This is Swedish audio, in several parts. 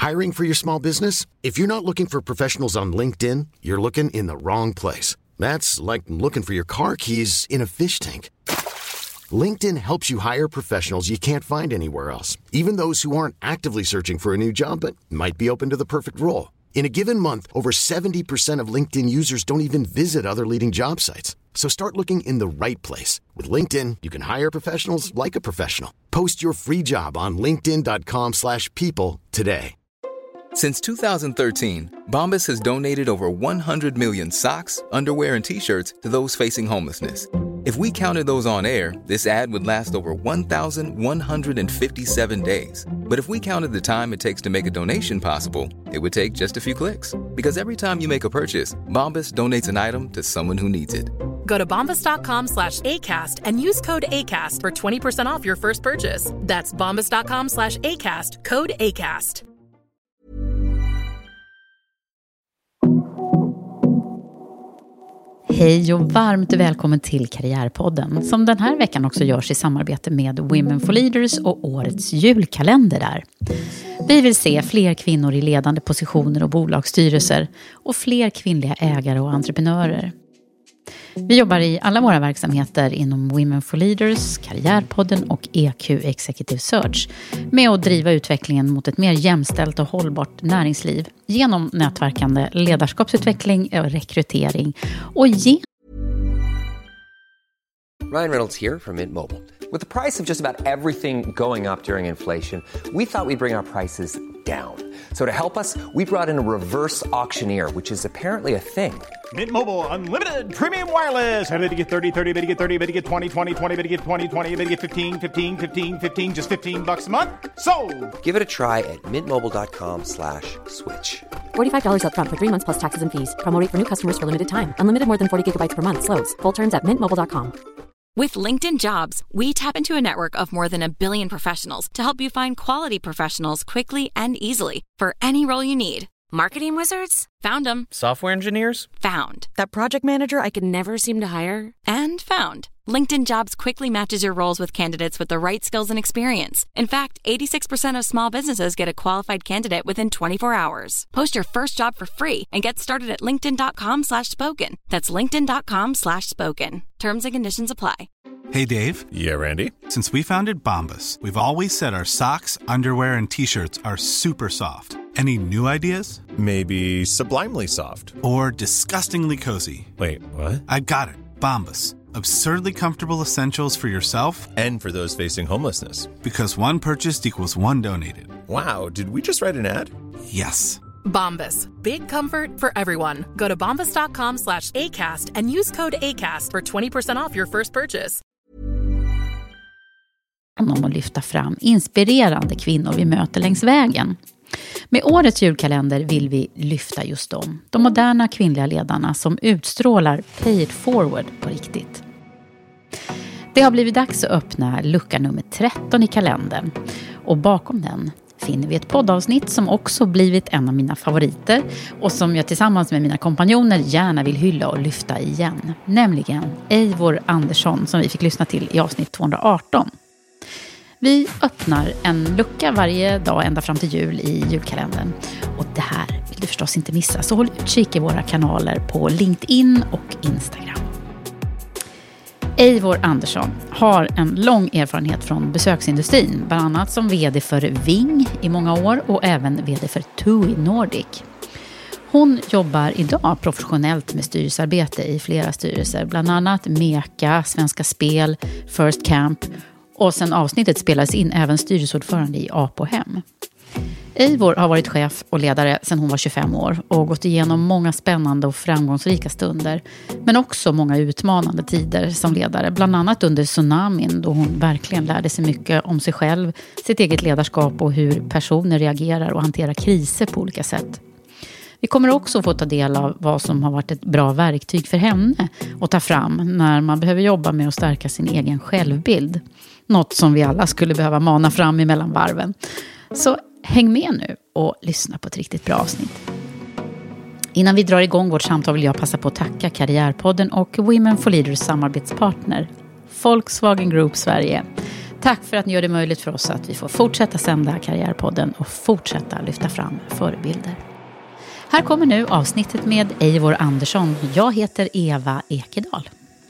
Hiring for your small business? If you're not looking for professionals on LinkedIn, you're looking in the wrong place. That's like looking for your car keys in a fish tank. LinkedIn helps you hire professionals you can't find anywhere else, even those who aren't actively searching for a new job but might be open to the perfect role. In a given month, over 70% of LinkedIn users don't even visit other leading job sites. So start looking in the right place. With LinkedIn, you can hire professionals like a professional. Post your free job on linkedin.com/people today. Since 2013, Bombas has donated over 100 million socks, underwear, and T-shirts to those facing homelessness. If we counted those on air, this ad would last over 1,157 days. But if we counted the time it takes to make a donation possible, it would take just a few clicks. Because every time you make a purchase, Bombas donates an item to someone who needs it. Go to bombas.com/ACAST and use code ACAST for 20% off your first purchase. That's bombas.com/ACAST, code ACAST. Hej och varmt välkommen till Karriärpodden som den här veckan också görs i samarbete med Women for Leaders och årets julkalender där. Vi vill se fler kvinnor i ledande positioner och bolagsstyrelser och fler kvinnliga ägare och entreprenörer. Vi jobbar i alla våra verksamheter inom Women for Leaders, Karriärpodden och EQ Executive Search med att driva utvecklingen mot ett mer jämställt och hållbart näringsliv genom nätverkande ledarskapsutveckling och rekrytering och Ryan Reynolds here from Mint Mobile. With the price of just about everything going up during inflation, we thought we'd bring our prices down. So to help us, we brought in a reverse auctioneer, which is apparently a thing. Mint Mobile Unlimited Premium Wireless. How to get 30, 30, bit to get 30, bit to get 20, 20, 20, bit to get 20, 20, bit to get 15, 15, 15, 15, just $15 a month? Sold! Give it a try at mintmobile.com/switch. $45 up front for 3 months plus taxes and fees. Promo rate for new customers for limited time. Unlimited more than 40 gigabytes per month. Slows full terms at mintmobile.com. With LinkedIn Jobs, we tap into a network of more than 1 billion professionals to help you find quality professionals quickly and easily for any role you need. Marketing wizards? Found them. Software engineers? Found. That project manager I could never seem to hire? And found. LinkedIn Jobs quickly matches your roles with candidates with the right skills and experience. In fact, 86% of small businesses get a qualified candidate within 24 hours. Post your first job for free and get started at linkedin.com/spoken. That's linkedin.com/spoken. Terms and conditions apply. Hey, Dave. Yeah, Randy. Since we founded Bombas, we've always said our socks, underwear, and T-shirts are super soft. Any new ideas? Maybe sublimely soft. Or disgustingly cozy. Wait, what? I got it. Bombas. Absurdly comfortable essentials for yourself and for those facing homelessness. Because one purchased equals one donated. Wow, did we just write an ad? Yes. Bombas. Big comfort for everyone. Go to bombas.com/ACAST and use code ACAST for 20% off your first purchase. Om att lyfta fram inspirerande kvinnor vi möter längs vägen. Med årets julkalender vill vi lyfta just dem. De moderna kvinnliga ledarna som utstrålar pay it forward på riktigt. Det har blivit dags att öppna lucka nummer 13 i kalendern. Och bakom den finner vi ett poddavsnitt som också blivit en av mina favoriter. Och som jag tillsammans med mina kompanjoner gärna vill hylla och lyfta igen. Nämligen Eivor Andersson som vi fick lyssna till i avsnitt 218. Vi öppnar en lucka varje dag ända fram till jul i julkalendern. Och det här vill du förstås inte missa. Så håll utkik i våra kanaler på LinkedIn och Instagram. Eivor Andersson har en lång erfarenhet från besöksindustrin. Bland annat som vd för Ving i många år och även vd för TUI Nordic. Hon jobbar idag professionellt med styrelsearbete i flera styrelser. Bland annat Meka, Svenska Spel, First Camp. Och sen avsnittet spelades in även styrelseordförande i Apohem. Eivor har varit chef och ledare sedan hon var 25 år och gått igenom många spännande och framgångsrika stunder. Men också många utmanande tider som ledare. Bland annat under tsunamin då hon verkligen lärde sig mycket om sig själv, sitt eget ledarskap och hur personer reagerar och hanterar kriser på olika sätt. Vi kommer också få ta del av vad som har varit ett bra verktyg för henne att ta fram när man behöver jobba med att stärka sin egen självbild. Något som vi alla skulle behöva mana fram emellan varven. Så häng med nu och lyssna på ett riktigt bra avsnitt. Innan vi drar igång vårt samtal vill jag passa på att tacka Karriärpodden och Women for Leaders samarbetspartner Volkswagen Group Sverige. Tack för att ni gör det möjligt för oss att vi får fortsätta sända Karriärpodden och fortsätta lyfta fram förebilder. Här kommer nu avsnittet med Eivor Andersson. Jag heter Eva Ekedal.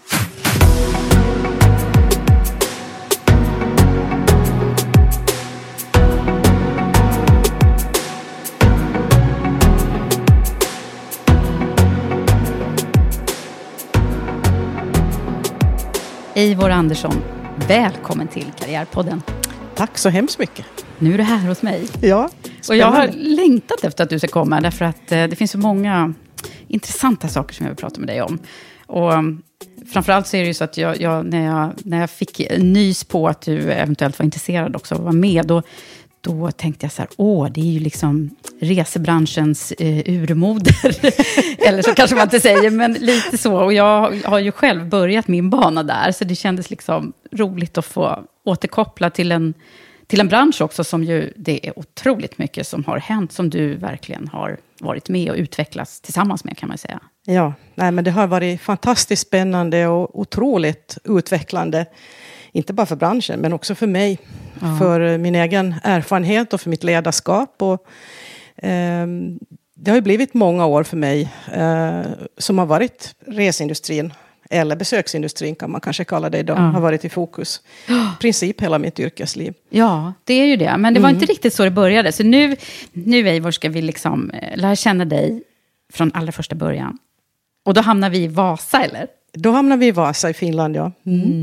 Eivor Andersson, välkommen till Karriärpodden. Tack så hemskt mycket. Nu är du här hos mig. Ja, spännande. Och jag har längtat efter att du ska komma, därför att det finns så många intressanta saker som jag vill prata med dig om. Och framförallt så är det ju så att jag när jag fick nys på att du eventuellt var intresserad också av att vara med, då tänkte jag så här, det är ju liksom resebranschens urmoder. Eller så kanske man inte säger, men lite så. Och jag har ju själv börjat min bana där, så det kändes liksom roligt att få återkoppla till en bransch också, som ju, det är otroligt mycket som har hänt, som du verkligen har varit med och utvecklats tillsammans med, kan man säga. Ja, men det har varit fantastiskt spännande och otroligt utvecklande. Inte bara för branschen, men också för mig. Ja. För min egen erfarenhet och för mitt ledarskap. Och, det har ju blivit många år för mig som har varit resindustrin. Eller besöksindustrin kan man kanske kalla det idag. Har varit i fokus. I princip hela mitt yrkesliv. Ja, det är ju det. Men det var inte riktigt så det började. Så nu Eivor, ska vi liksom lära känna dig från allra första början. Och då hamnar vi i Vasa, eller? Då hamnar vi i Vasa i Finland, ja.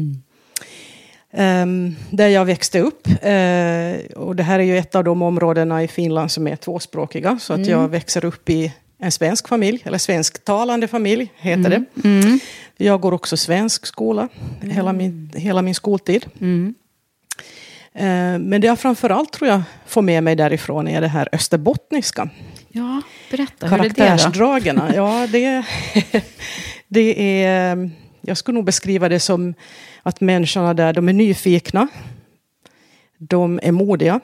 Där jag växte upp. Och det här är ju ett av de områdena i Finland som är tvåspråkiga. Så att jag växer upp i en svensk familj, eller svensktalande familj heter det. Jag går också svensk skola hela min skoltid. Men det jag framförallt tror jag får med mig därifrån är det här österbottniska. Ja, berätta. Karaktärsdragarna. Ja, det är... Jag skulle nog beskriva det som att människorna där, de är nyfikna. De är modiga.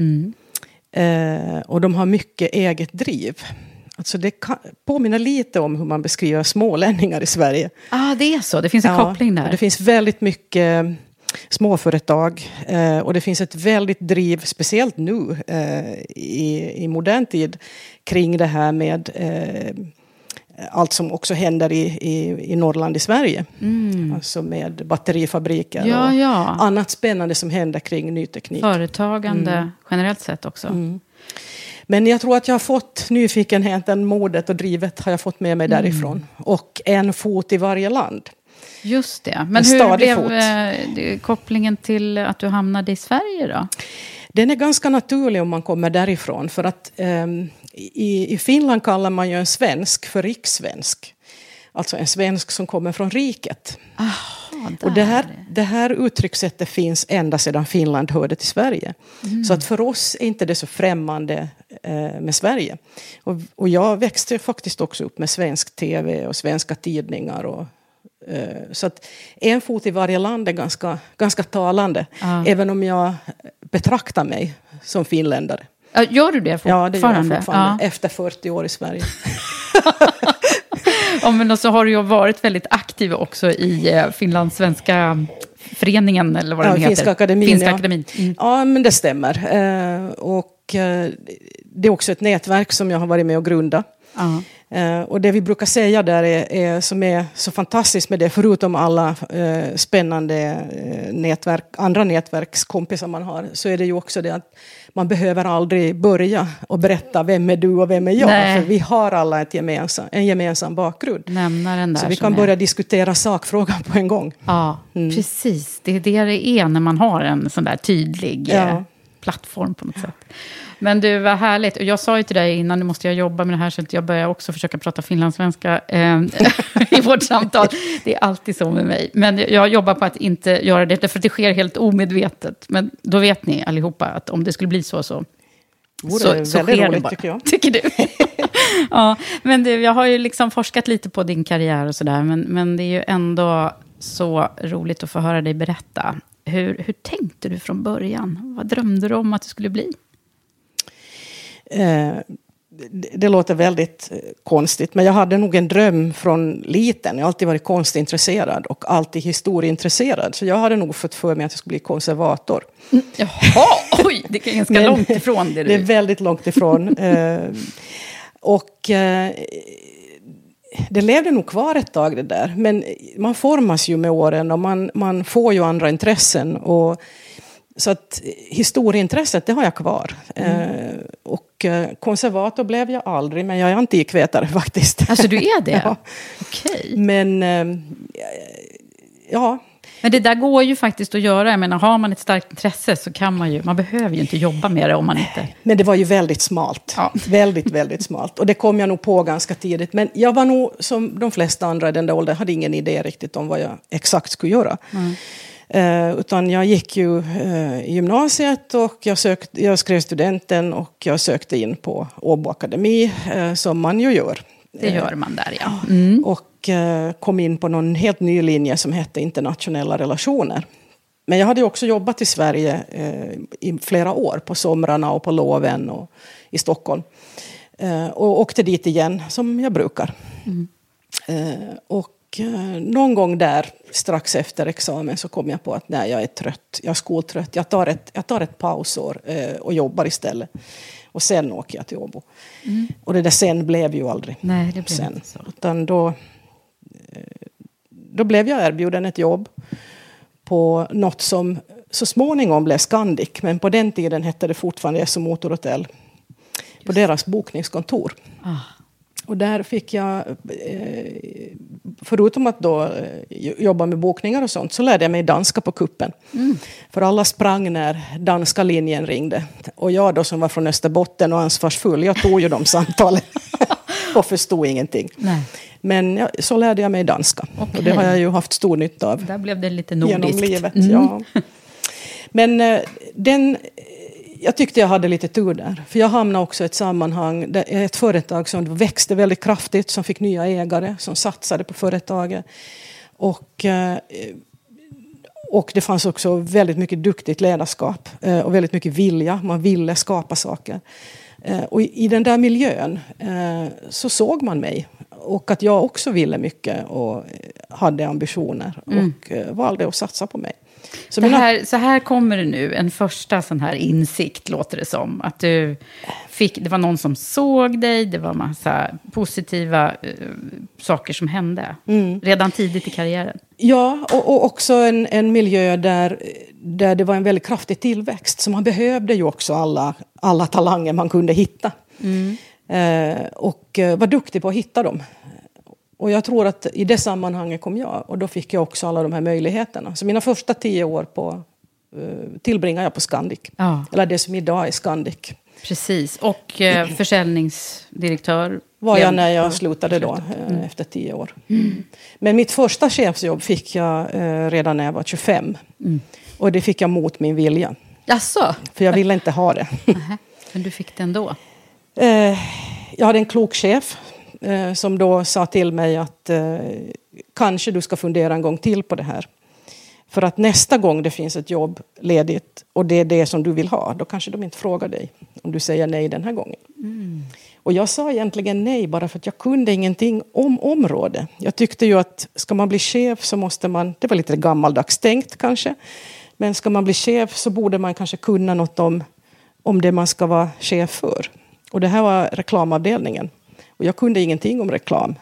Och de har mycket eget driv. Alltså det påminner lite om hur man beskriver smålänningar i Sverige. Det är så. Det finns en koppling där. Det finns väldigt mycket småföretag. Och det finns ett väldigt driv, speciellt nu i modern tid, kring det här med allt som också händer i Norrland i Sverige. Alltså med batterifabriker och annat spännande som händer kring ny teknik. Företagande generellt sett också. Men jag tror att jag har fått nyfikenheten, modet och drivet har jag fått med mig därifrån. Och en fot i varje land. Just det. Men hur blev kopplingen till att du hamnade i Sverige då? Den är ganska naturlig om man kommer därifrån. För att i Finland kallar man ju en svensk för rikssvensk. Alltså en svensk som kommer från riket. Och det här uttryckssättet finns ända sedan Finland hörde till Sverige. Så att för oss är inte det så främmande med Sverige. Och jag växte faktiskt också upp med svensk tv och svenska tidningar. Och, så att en fot i varje land är ganska talande. Även om jag betraktar mig som finländare. Gör du det fortfarande? Ja, det gör jag fortfarande. Efter 40 år i Sverige. Men så har du ju varit väldigt aktiv också i Finlands svenska föreningen, eller vad det heter. Finska akademin. Ja, men det stämmer. Och det är också ett nätverk som jag har varit med och grunda. Och det vi brukar säga där är som är så fantastiskt med det, förutom alla spännande andra nätverkskompisar man har, så är det ju också det att man behöver aldrig börja och berätta vem är du och vem är jag. Nej. För vi har alla en gemensam bakgrund. Nämnaren där, så vi kan börja diskutera sakfrågan på en gång. Ja, precis. Det är det är när man har en sån där tydlig plattform på något sätt. Men du, var härligt. Och jag sa ju till dig innan, nu måste jag jobba med det här, så att jag börjar också försöka prata finlandssvenska i vårt samtal. Det är alltid så med mig. Men jag jobbar på att inte göra det, för det sker helt omedvetet. Men då vet ni allihopa att om det skulle bli så sker det bara. Tycker du? Ja, men du, jag har ju liksom forskat lite på din karriär och sådär. Men det är ju ändå så roligt att få höra dig berätta. Hur tänkte du från början? Vad drömde du om att det skulle bli? det låter väldigt konstigt, men jag hade nog en dröm från liten. Jag har alltid varit konstintresserad och alltid historieintresserad. Så jag hade nog fått för mig att jag skulle bli konservator. Jaha, oj, det är ganska långt ifrån det. Det är väldigt långt ifrån. Det levde nog kvar ett tag det där. Men man formas ju med åren och man får ju andra intressen. Så att historieintresset, det har jag kvar. Och konservator blev jag aldrig, men jag är antikvetare faktiskt. Alltså du är det? Ja. Okej. Men ja. Men det där går ju faktiskt att göra. Jag menar, har man ett starkt intresse så kan man behöver ju inte jobba med det om man inte... Men det var ju väldigt smalt. Ja. Väldigt, väldigt smalt. Och det kom jag nog på ganska tidigt. Men jag var nog, som de flesta andra i den där åldern, hade ingen idé riktigt om vad jag exakt skulle göra. Utan jag gick ju i gymnasiet och jag skrev studenten och jag sökte in på Åbo Akademi, som man ju gör. Det gör man där, ja. Och kom in på någon helt ny linje som hette internationella relationer. Men jag hade ju också jobbat i Sverige i flera år, på somrarna och på loven och i Stockholm. Och åkte dit igen som jag brukar. Och någon gång där strax efter examen så kom jag på att nej, jag är trött, jag är skoltrött. Jag tar ett pausår och jobbar istället. Och sen åker jag till Åbo. Och det där sen blev ju aldrig. Nej, det blev sen. inte så. Utan då blev jag erbjuden ett jobb på något som så småningom blev Scandic. Men på den tiden hette det fortfarande SO Motorhotell. På deras bokningskontor. Och där fick jag, förutom att då jobba med bokningar och sånt, så lärde jag mig danska på kuppen. För alla sprang när danska linjen ringde. Och jag då som var från Österbotten och ansvarsfull, jag tog ju de samtalen och förstod ingenting. Nej. Men så lärde jag mig danska. Okay. Och det har jag ju haft stor nytta av. Där blev det lite nordiskt. Genom livet, ja. Men jag tyckte jag hade lite tur där. För jag hamnade också i ett sammanhang, där ett företag som växte väldigt kraftigt, som fick nya ägare, som satsade på företaget. Och det fanns också väldigt mycket duktigt ledarskap och väldigt mycket vilja. Man ville skapa saker. Och i den där miljön så såg man mig. Och att jag också ville mycket och hade ambitioner. Och valde att satsa på mig. Så här kommer det nu, en första sån här insikt låter det som. Att det var någon som såg dig, det var massa positiva saker som hände. Redan tidigt i karriären. Ja, och också en miljö där det var en väldigt kraftig tillväxt. Så man behövde ju också alla talanger man kunde hitta. Och var duktig på att hitta dem. Och jag tror att i det sammanhanget kom jag. Och då fick jag också alla de här möjligheterna. Så mina första 10 år tillbringade jag på Scandic. Ja. Eller det som idag är Scandic. Precis. Och försäljningsdirektör var jag när jag slutade då, efter 10 år. Men mitt första chefsjobb fick jag redan när jag var 25. Och det fick jag mot min vilja. Jaså? För jag ville inte ha det. Men du fick det ändå? Jag hade en klok chef som då sa till mig att kanske du ska fundera en gång till på det här. För att nästa gång det finns ett jobb ledigt och det är det som du vill ha, då kanske de inte frågar dig om du säger nej den här gången. Och jag sa egentligen nej bara för att jag kunde ingenting om området. Jag tyckte ju att ska man bli chef så måste man, det var lite gammaldags tänkt kanske, men ska man bli chef så borde man kanske kunna något om det man ska vara chef för. Och det här var reklamavdelningen. Och jag kunde ingenting om reklam.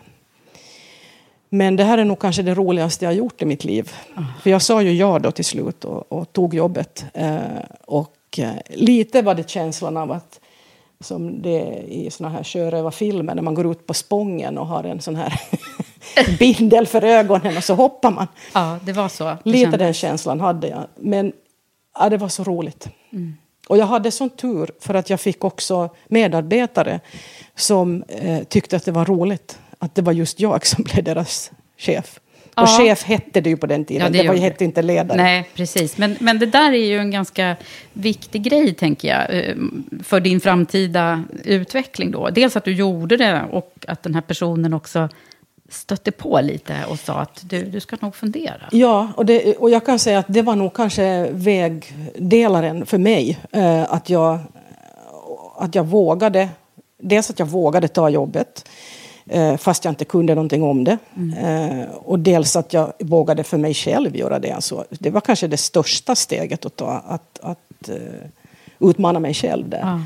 Men det här är nog kanske det roligaste jag har gjort i mitt liv. För jag sa ju ja då till slut och tog jobbet. Och lite var det känslan av att, som det är i såna här sjörövarfilmer, när man går ut på Spången och har en sån här bindel för ögonen och så hoppar man. Ja, det var så. Lite den känslan hade jag. Men ja, det var så roligt. Och jag hade sån tur för att jag fick också medarbetare som tyckte att det var roligt. Att det var just jag som blev deras chef. Och chef hette det ju på den tiden. Ja, det hette inte ledare. Nej, precis. Men det där är ju en ganska viktig grej, tänker jag. För din framtida utveckling då. Dels att du gjorde det och att den här personen också stötte på lite och sa att du ska nog fundera. Ja, och jag kan säga att det var nog kanske vägdelaren för mig. Att jag vågade dels att jag vågade ta jobbet fast jag inte kunde någonting om det. Och dels att jag vågade för mig själv göra det. Alltså, det var kanske det största steget att ta, att utmana mig själv där. Ja.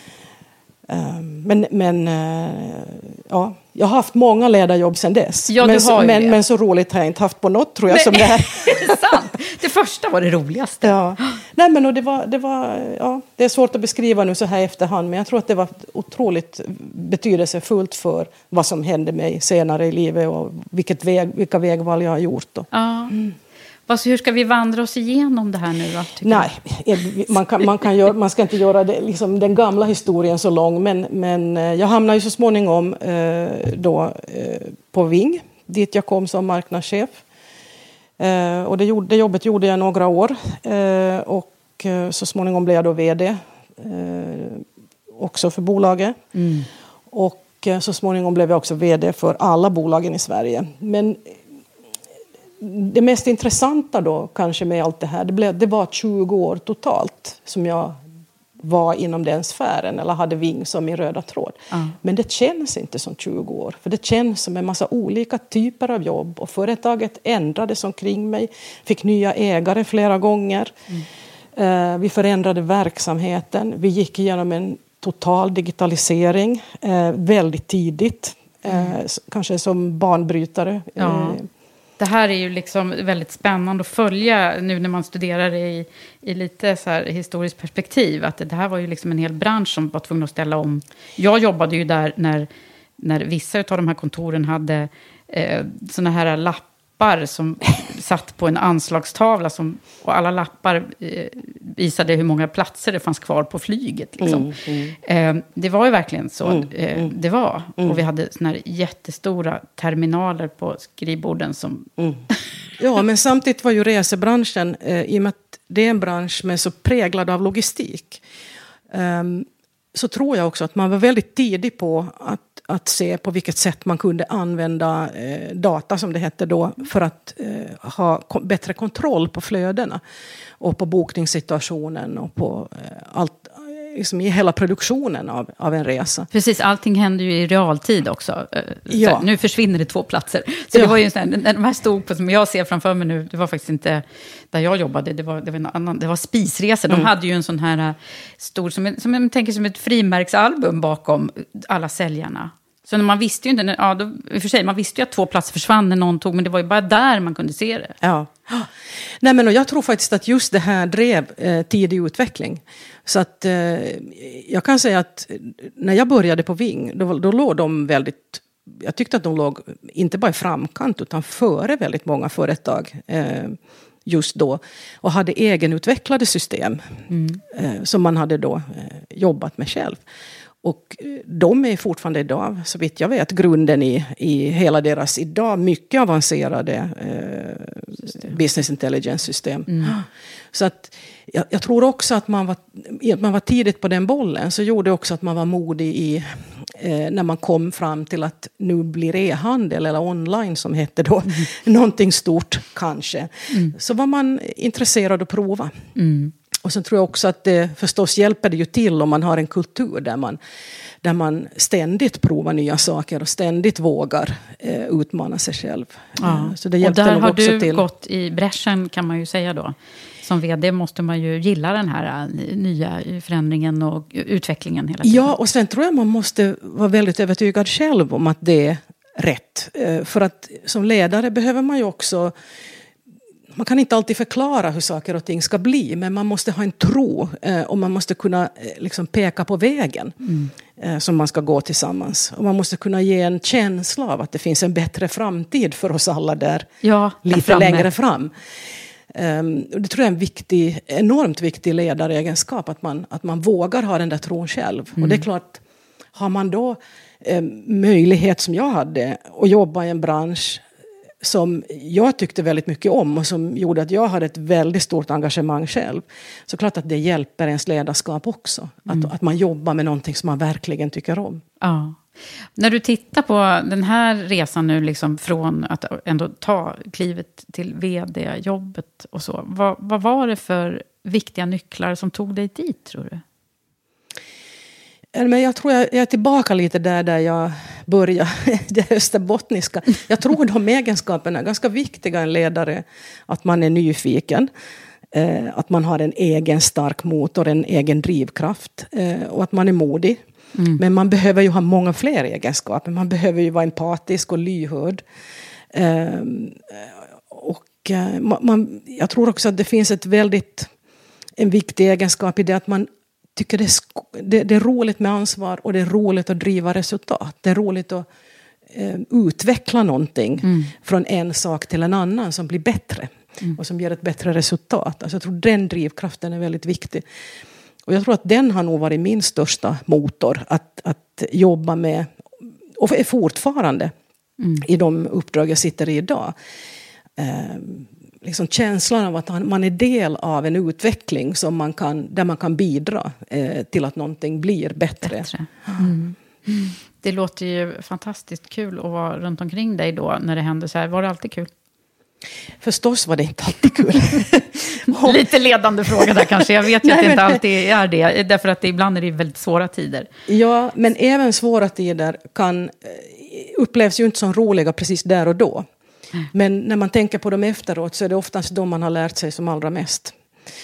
Men ja, jag har haft många ledarjobb sedan dess. Ja, men så roligt har jag inte haft på något, tror jag. Nej, som det här. Det är sant. Det första var det roligaste. Ja. Nej, men och det är svårt att beskriva nu så här efterhand, men jag tror att det var otroligt betydelsefullt för vad som hände mig senare i livet och vilka vägval jag har gjort då. Ja. Alltså, hur ska vi vandra oss igenom det här nu då? Nej, man ska inte göra det, liksom, den gamla historien så lång. Men jag hamnade ju så småningom på Ving, dit jag kom som marknadschef. Och det jobbet gjorde jag några år. Och så småningom blev jag då vd. Också för bolaget. Och så småningom blev jag också vd för alla bolagen i Sverige. Men det mest intressanta då kanske med allt det här, det var 20 år totalt som jag var inom den sfären eller hade Ving som min röda tråd. Men det känns inte som 20 år, för det känns som en massa olika typer av jobb, och företaget ändrades omkring mig, fick nya ägare flera gånger. Vi förändrade verksamheten, vi gick igenom en total digitalisering väldigt tidigt, kanske som banbrytare. Det här är ju liksom väldigt spännande att följa nu när man studerar det i lite så här historiskt perspektiv. Att det här var ju liksom en hel bransch som var tvungen att ställa om. Jag jobbade ju där när vissa av de här kontoren hade såna här lappar som satt på en anslagstavla och alla lappar visade hur många platser det fanns kvar på flyget. Liksom. Det var ju verkligen så. Det var. Och vi hade såna här jättestora terminaler på skrivborden som... Ja, men samtidigt var ju resebranschen, i och med att det är en bransch med så präglad av logistik, så tror jag också att man var väldigt tidig på att se på vilket sätt man kunde använda data, som det hette då, för att ha bättre kontroll på flödena och på bokningssituationen och på allt, liksom i hela produktionen av en resa. Precis, allting händer ju i realtid också. Ja. Nu försvinner det 2 platser. Så det var ju när de här stod på, som jag ser framför mig nu, det var faktiskt inte där jag jobbade, det var en annan, det var Spisresor. De hade ju en sån här stor, som jag tänker som ett frimärksalbum bakom alla säljarna. Så när man visste ju inte, i och för sig, man visste ju att 2 platser försvann när någon tog, men det var ju bara där man kunde se det. Ja. Nej, men och jag tror faktiskt att just det här drev tidig utveckling. Så att jag kan säga att när jag började på Ving, då låg de väldigt, jag tyckte att de låg inte bara i framkant utan före väldigt många företag just då, och hade egenutvecklade system som man hade då jobbat med själv. Och de är fortfarande idag, så vitt jag vet, grunden i hela deras idag mycket avancerade business intelligence-system. Så att jag tror också att man var tidigt på den bollen, så gjorde också att man var modig när man kom fram till att nu blir e-handel eller online, som hette då, någonting stort kanske. Så var man intresserad att prova. Och så tror jag också att det förstås hjälper det ju till om man har en kultur där man ständigt provar nya saker och ständigt vågar utmana sig själv. Så det hjälpte nog också till. Och där har du gått i bräschen, kan man ju säga då. Som vd måste man ju gilla den här nya förändringen och utvecklingen hela tiden. Ja, och sen tror jag man måste vara väldigt övertygad själv om att det är rätt. För att som ledare behöver man ju också... Man kan inte alltid förklara hur saker och ting ska bli, men man måste ha en tro och man måste kunna liksom peka på vägen som man ska gå tillsammans. Och man måste kunna ge en känsla av att det finns en bättre framtid för oss alla där, lite längre fram. Och det tror jag är en enormt viktig ledaregenskap, att man vågar ha den där tron själv. Och det är klart, har man då möjlighet som jag hade att jobba i en bransch som jag tyckte väldigt mycket om och som gjorde att jag hade ett väldigt stort engagemang själv, så klart att det hjälper ens ledarskap också. Att man jobbar med någonting som man verkligen tycker om. Ja. När du tittar på den här resan nu, liksom från att ändå ta klivet till vd-jobbet och så, vad var det för viktiga nycklar som tog dig dit, tror du? Men jag tror jag är tillbaka lite där jag började, det österbottniska. Jag tror de egenskaperna är ganska viktiga en ledare. Att man är nyfiken, att man har en egen stark motor, en egen drivkraft och att man är modig. Men man behöver ju ha många fler egenskaper. Man behöver ju vara empatisk och lyhörd. Jag tror också att det finns en viktig egenskap i det att man tycker det är roligt med ansvar och det är roligt att driva resultat. Det är roligt att utveckla någonting från en sak till en annan som blir bättre och som ger ett bättre resultat. Alltså jag tror den drivkraften är väldigt viktig. Och jag tror att den har nog varit min största motor att jobba med och är fortfarande i de uppdrag jag sitter i idag. Liksom känslan av att man är del av en utveckling som där man kan bidra till att någonting blir bättre. Det låter ju fantastiskt kul att vara runt omkring dig då när det händer så här. Var det alltid kul? Förstås var det inte alltid kul. Lite ledande fråga där kanske. Jag vet ju att det inte alltid är det. Därför att ibland är det väldigt svåra tider. Ja, men även svåra tider upplevs ju inte som roliga precis där och då. Men när man tänker på dem efteråt så är det oftast de man har lärt sig som allra mest.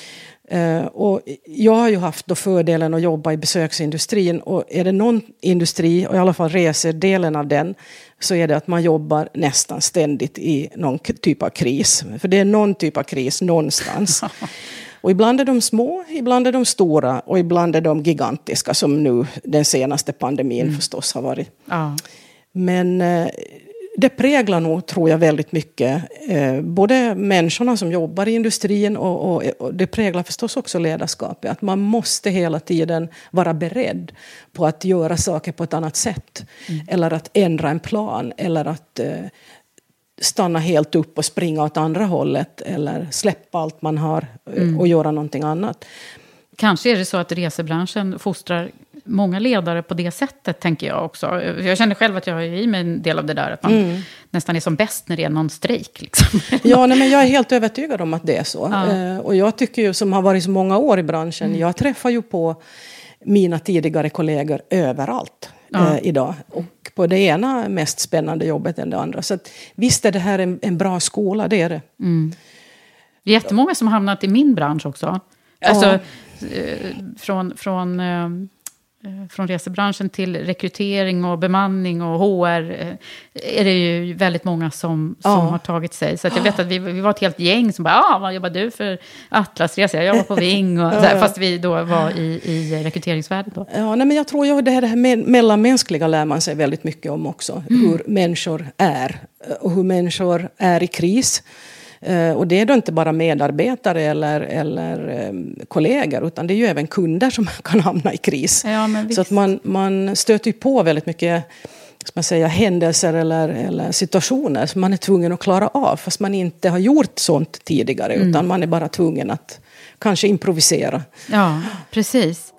Och jag har ju haft då fördelen att jobba i besöksindustrin. Och är det någon industri, och i alla fall reserdelen av den, så är det att man jobbar nästan ständigt i någon typ av kris. För det är någon typ av kris någonstans. Och ibland är de små, ibland är de stora och ibland är de gigantiska som nu den senaste pandemin förstås har varit. Ja. Men det präglar nog, tror jag, väldigt mycket både människorna som jobbar i industrin och det präglar förstås också ledarskapet. Att man måste hela tiden vara beredd på att göra saker på ett annat sätt. Eller att ändra en plan eller att stanna helt upp och springa åt andra hållet eller släppa allt man har och göra någonting annat. Kanske är det så att resebranschen fostrar många ledare på det sättet, tänker jag också. Jag känner själv att jag har i mig en del av det där. Att man nästan är som bäst när det är någon strejk. Liksom. Ja, men jag är helt övertygad om att det är så. Ja. Och jag tycker ju, som har varit så många år i branschen, jag träffar ju på mina tidigare kollegor överallt idag. Och på det ena mest spännande jobbet än det andra. Så att, visst är det här en bra skola, det är det. Det är jättemånga som har hamnat i min bransch också. Alltså, från resebranschen till rekrytering och bemanning och HR är det ju väldigt många som har tagit sig. Så att jag vet att vi var ett helt gäng som bara, vad jobbar du för Atlasresor? Jag var på Ving, och fast vi då var i rekryteringsvärdet då. Ja, men jag tror ju det här mellanmänskliga lär man sig väldigt mycket om också. Hur människor är och hur människor är i kris. Och det är då inte bara medarbetare eller kollegor, utan det är ju även kunder som kan hamna i kris. Ja, så att man stöter ju på väldigt mycket, ska man säga, händelser eller situationer som man är tvungen att klara av, fast man inte har gjort sånt tidigare, utan man är bara tvungen att kanske improvisera. Ja, precis.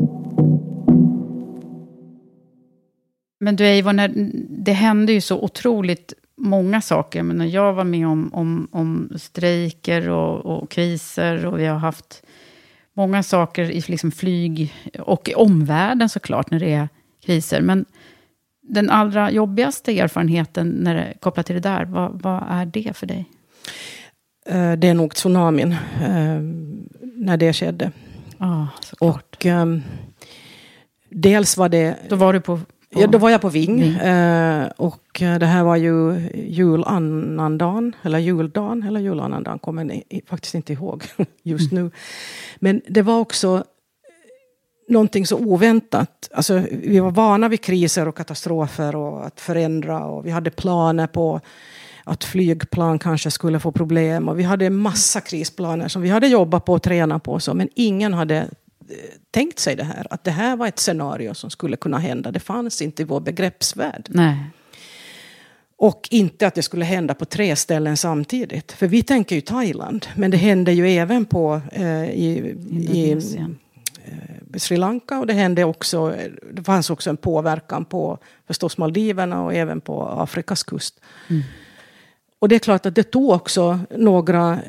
Men du, Eivor, det hände ju så otroligt många saker, men när jag var med om strejker och kriser, och vi har haft många saker i liksom flyg och i omvärlden såklart när det är kriser. Men den allra jobbigaste erfarenheten när det kopplat till det där, vad är det för dig? Det är nog tsunamin när det skedde. Såklart. Och dels var det... Då var du på... Ja, då var jag på Ving. Och det här var ju julannandagen, eller julannandagen, kommer jag faktiskt inte ihåg just nu. Men det var också någonting så oväntat. Alltså, vi var vana vid kriser och katastrofer och att förändra, och vi hade planer på att flygplan kanske skulle få problem, och vi hade en massa krisplaner som vi hade jobbat på och tränat på, men ingen hade tänkt sig det här, att det här var ett scenario som skulle kunna hända. Det fanns inte i vår begreppsvärld. Nej. Och inte att det skulle hända på 3 ställen samtidigt. För vi tänker ju Thailand, men det hände ju även på i Sri Lanka, och det fanns också en påverkan på förstås Maldiverna och även på Afrikas kust. Och det är klart att det tog också några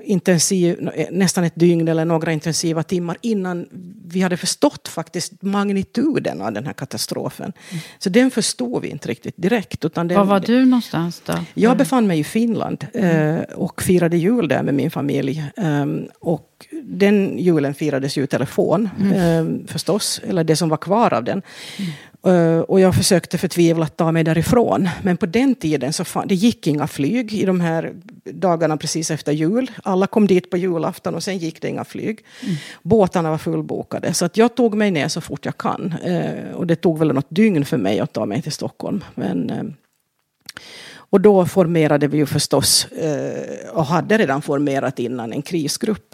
nästan ett dygn eller några intensiva timmar innan vi hade förstått faktiskt magnituden av den här katastrofen. Så den förstod vi inte riktigt direkt. Var var du någonstans då? Jag befann mig i Finland och firade jul där med min familj. Och den julen firades ju i telefon förstås, eller det som var kvar av den. Och jag försökte förtvivlat ta mig därifrån. Men på den tiden det gick inga flyg i de här dagarna precis efter jul. Alla kom dit på julafton och sen gick det inga flyg. Båtarna var fullbokade. Så att jag tog mig ner så fort jag kan. Och det tog väl något dygn för mig att ta mig till Stockholm. Och då formerade vi ju förstås, och hade redan formerat innan, en krisgrupp.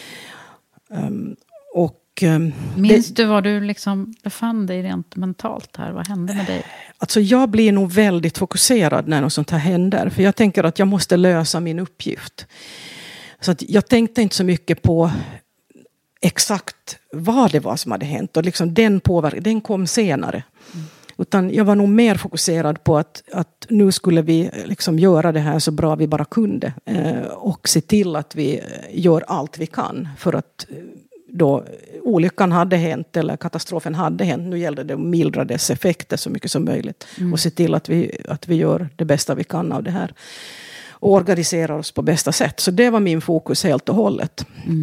Minns du var du liksom befann dig rent mentalt här? Vad hände med dig? Alltså jag blir nog väldigt fokuserad när något sånt här händer. För jag tänker att jag måste lösa min uppgift. Så att jag tänkte inte så mycket på exakt vad det var som hade hänt. Och liksom den kom senare. Utan jag var nog mer fokuserad på att nu skulle vi liksom göra det här så bra vi bara kunde. Och se till att vi gör allt vi kan för att då olyckan hade hänt eller katastrofen hade hänt. Nu gällde det att mildra dess effekter så mycket som möjligt. Och se till att vi gör det bästa vi kan av det här. Och organiserar oss på bästa sätt. Så det var min fokus helt och hållet.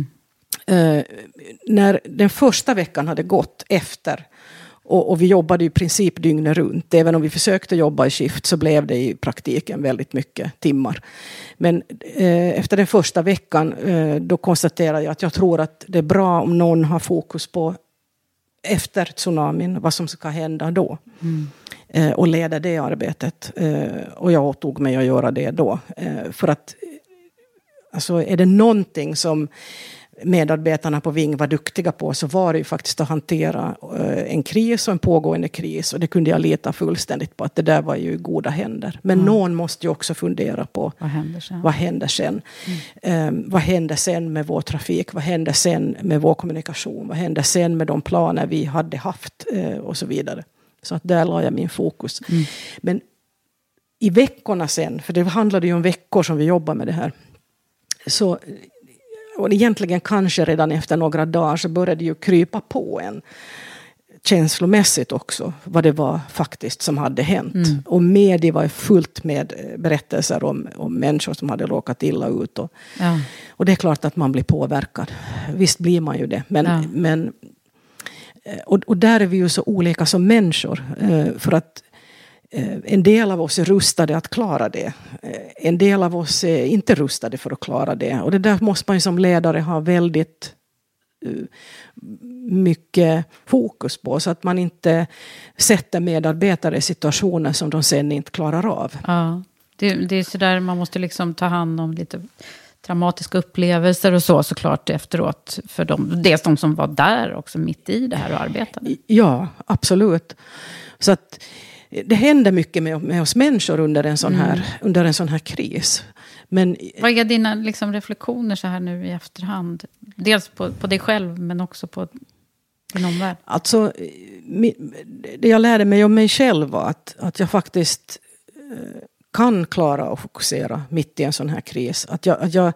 När den första veckan hade gått efter, och vi jobbade i princip dygnet runt. Även om vi försökte jobba i skift så blev det i praktiken väldigt mycket timmar. Men efter den första veckan då konstaterade jag att jag tror att det är bra om någon har fokus på efter tsunamin, vad som ska hända då. Och leda det arbetet. Och jag åtog mig att göra det då. För att alltså, är det någonting som medarbetarna på Ving var duktiga på, så var det ju faktiskt att hantera en kris och en pågående kris. Och det kunde jag lita fullständigt på, att det där var ju goda händer. Men någon måste ju också fundera på vad händer sen. Vad händer sen med vår trafik? Vad händer sen med vår kommunikation? Vad händer sen med de planer vi hade haft? Och så vidare. Så att där la jag min fokus. Men i veckorna sen, för det handlade ju om veckor som vi jobbar med det här, så, och egentligen kanske redan efter några dagar, så började det ju krypa på en känslomässigt också vad det var faktiskt som hade hänt. Och media var fullt med berättelser om människor som hade råkat illa ut. Och det är klart att man blir påverkad. Visst blir man ju det. Men och där är vi ju så olika som människor. För att en del av oss är rustade att klara det. En del av oss är inte rustade för att klara det. Och det där måste man ju som ledare ha väldigt mycket fokus på. Så att man inte sätter medarbetare i situationer som de sen inte klarar av. Ja, det är så där man måste liksom ta hand om lite traumatiska upplevelser och såklart efteråt. För dels de som var där också mitt i det här och arbetade. Ja, absolut. Så att det händer mycket med oss människor under en sån här kris. Men vad är dina liksom reflektioner så här nu i efterhand? Dels på dig själv men också på din omvärld. Alltså, det jag lärde mig om mig själv var att jag faktiskt kan klara att fokusera mitt i en sån här kris. Att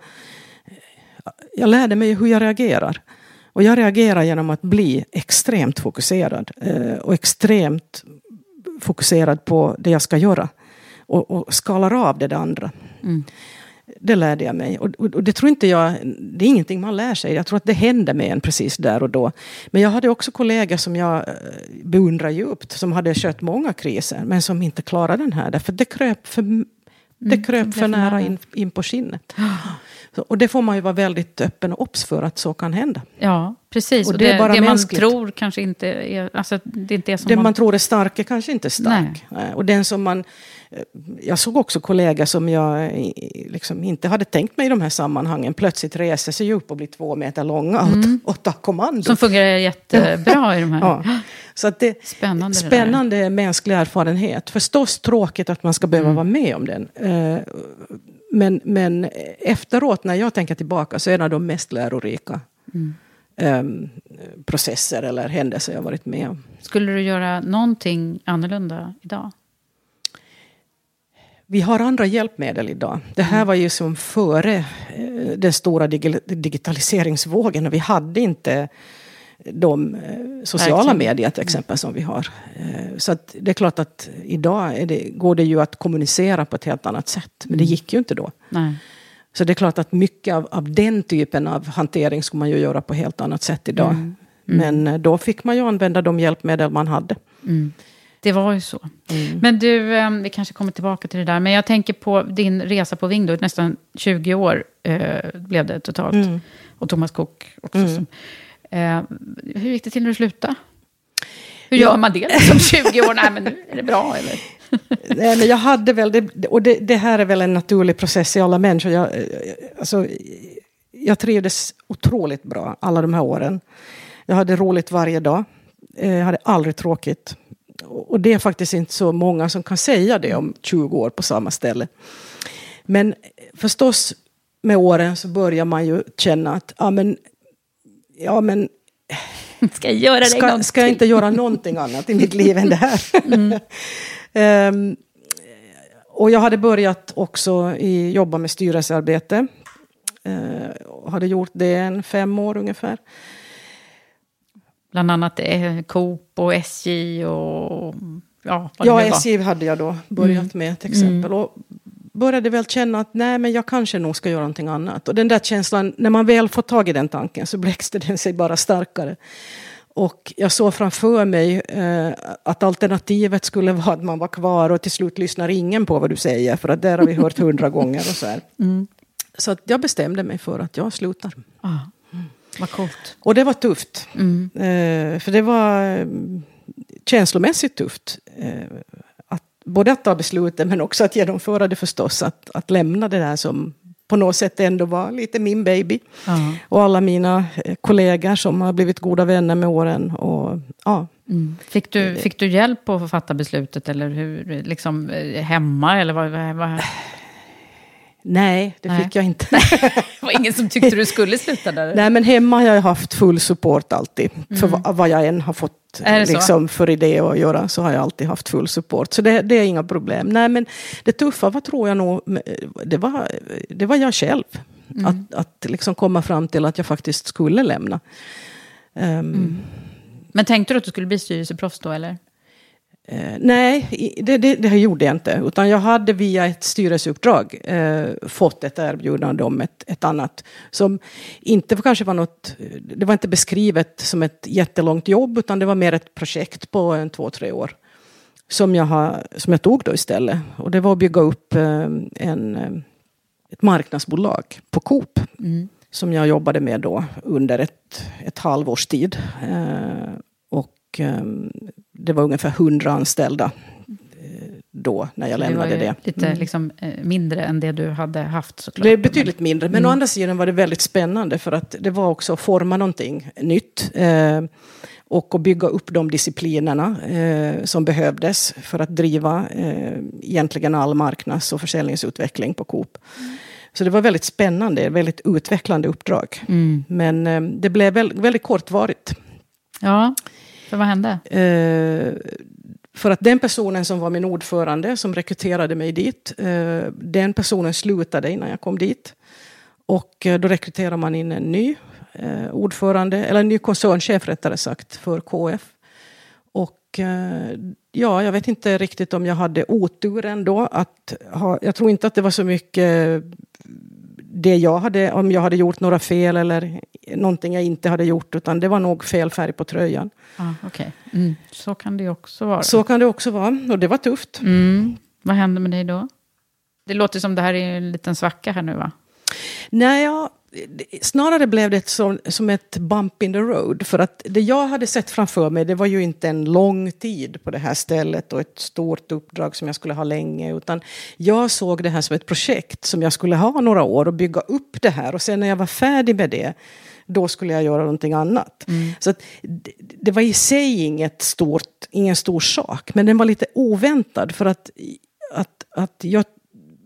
jag lärde mig hur jag reagerar. Och jag reagerar genom att bli extremt fokuserad. Och extremt fokuserad på det jag ska göra. Och skalar av det andra. Det lärde jag mig. Och det tror inte jag, det är ingenting man lär sig. Jag tror att det händer med en precis där och då. Men jag hade också kollegor som jag beundrar djupt. Som hade kört många kriser. Men som inte klarade den här. Därför det kröp för nära in på skinnet. Och det får man ju vara väldigt öppen och obs för att så kan hända. Ja, precis. Och det man tror kanske inte är... Alltså, det inte är som det man tror är stark är kanske inte stark. Nej. Och den som man... Jag såg också kollegor som jag liksom inte hade tänkt mig i de här sammanhangen. Plötsligt reser sig upp och blir 2 meter långa och tar kommando. Som fungerar jättebra i de här. Ja. Så att det spännande mänsklig erfarenhet. Förstås tråkigt att man ska behöva vara med om den. Men efteråt när jag tänker tillbaka så är det de mest lärorika processer eller händelser jag varit med om. Skulle du göra någonting annorlunda idag? Vi har andra hjälpmedel idag. Det här var ju som före den stora digitaliseringsvågen. Och vi hade inte de sociala medier till exempel som vi har. Så att det är klart att idag går det ju att kommunicera på ett helt annat sätt. Men det gick ju inte då. Nej. Så det är klart att mycket av den typen av hantering ska man ju göra på helt annat sätt idag. Men då fick man ju använda de hjälpmedel man hade. Det var ju så. Men du, vi kanske kommer tillbaka till det där. Men jag tänker på din resa på Ving då. Nästan 20 år blev det totalt. Och Thomas Cook också. Hur gick det till när du slutade? Hur gör man det som 20 år? Nej, men nu är det bra, eller? Nej, men jag hade väl det här är väl en naturlig process i alla människor. Jag trivdes otroligt bra alla de här åren. Jag hade roligt varje dag. Jag hade aldrig tråkigt. Och det är faktiskt inte så många som kan säga det om 20 år på samma ställe. Men förstås med åren så börjar man ju känna att ska jag göra det ska jag inte göra någonting annat i mitt liv än det här? Och jag hade börjat också jobba med styrelsearbete. Hade gjort det 5 år ungefär. Bland annat Coop och SJ och SJ hade jag då börjat med till exempel. Och började väl känna att nej, men jag kanske nog ska göra någonting annat. Och den där känslan, när man väl får tag i den tanken så växte den sig bara starkare. Och jag såg framför mig att alternativet skulle vara att man var kvar och till slut lyssnar ingen på vad du säger. För att där har vi hört 100 gånger och så här. Så att jag bestämde mig för att jag slutar. Vad coolt. Och det var tufft. För det var känslomässigt tufft. Både att ta beslutet men också att genomföra det förstås. Att lämna det där som på något sätt ändå var lite min baby. Och alla mina kollegor som har blivit goda vänner med åren. Och, Fick du hjälp att fatta beslutet eller hur, liksom, hemma eller vad? Nej, det fick jag inte. Det var ingen som tyckte du skulle sluta där? Nej, men hemma har jag haft full support alltid. För vad jag än har fått liksom, för idé att göra så har jag alltid haft full support. Så det är inga problem. Nej, men det tuffa var tror jag nog, det var jag själv. Att liksom komma fram till att jag faktiskt skulle lämna. Men tänkte du att du skulle bli styrelseproffs då eller? Nej, det gjorde jag inte. Utan jag hade via ett styrelseuppdrag fått ett erbjudande om ett annat. Som inte kanske var något, det var inte beskrivet som ett jättelångt jobb. Utan det var mer ett projekt på 2-3 år. Som jag tog då istället. Och det var att bygga upp ett marknadsbolag på Coop. Som jag jobbade med då under ett halvårs tid. Det var ungefär 100 anställda då när jag lämnade det. Lite liksom, mindre än det du hade haft såklart. Det är betydligt mindre, men å andra sidan var det väldigt spännande för att det var också att forma någonting nytt och att bygga upp de disciplinerna som behövdes för att driva egentligen all marknads- och försäljningsutveckling på Coop. Så det var väldigt spännande, väldigt utvecklande uppdrag. Men det blev väldigt kortvarigt. Ja. Så vad hände? För att den personen som var min ordförande som rekryterade mig dit, den personen slutade innan jag kom dit. Och då rekryterar man in en ny ordförande, eller en ny koncernchef rättare sagt, för KF. Och jag vet inte riktigt om jag hade oturen då. Jag tror inte att det var så mycket det jag hade, om jag hade gjort några fel eller någonting jag inte hade gjort, utan det var nog fel färg på tröjan. Okej. Så kan det också vara. Så kan det också vara, och det var tufft. Vad hände med dig då? Det låter som det här är en liten svacka här nu, va? Nej, snarare blev det som ett bump in the road. För att det jag hade sett framför mig, det var ju inte en lång tid på det här stället och ett stort uppdrag som jag skulle ha länge. Utan jag såg det här som ett projekt som jag skulle ha några år och bygga upp det här. Och sen när jag var färdig med det, då skulle jag göra någonting annat. Så att det var i sig ingen stor sak. Men den var lite oväntad för att jag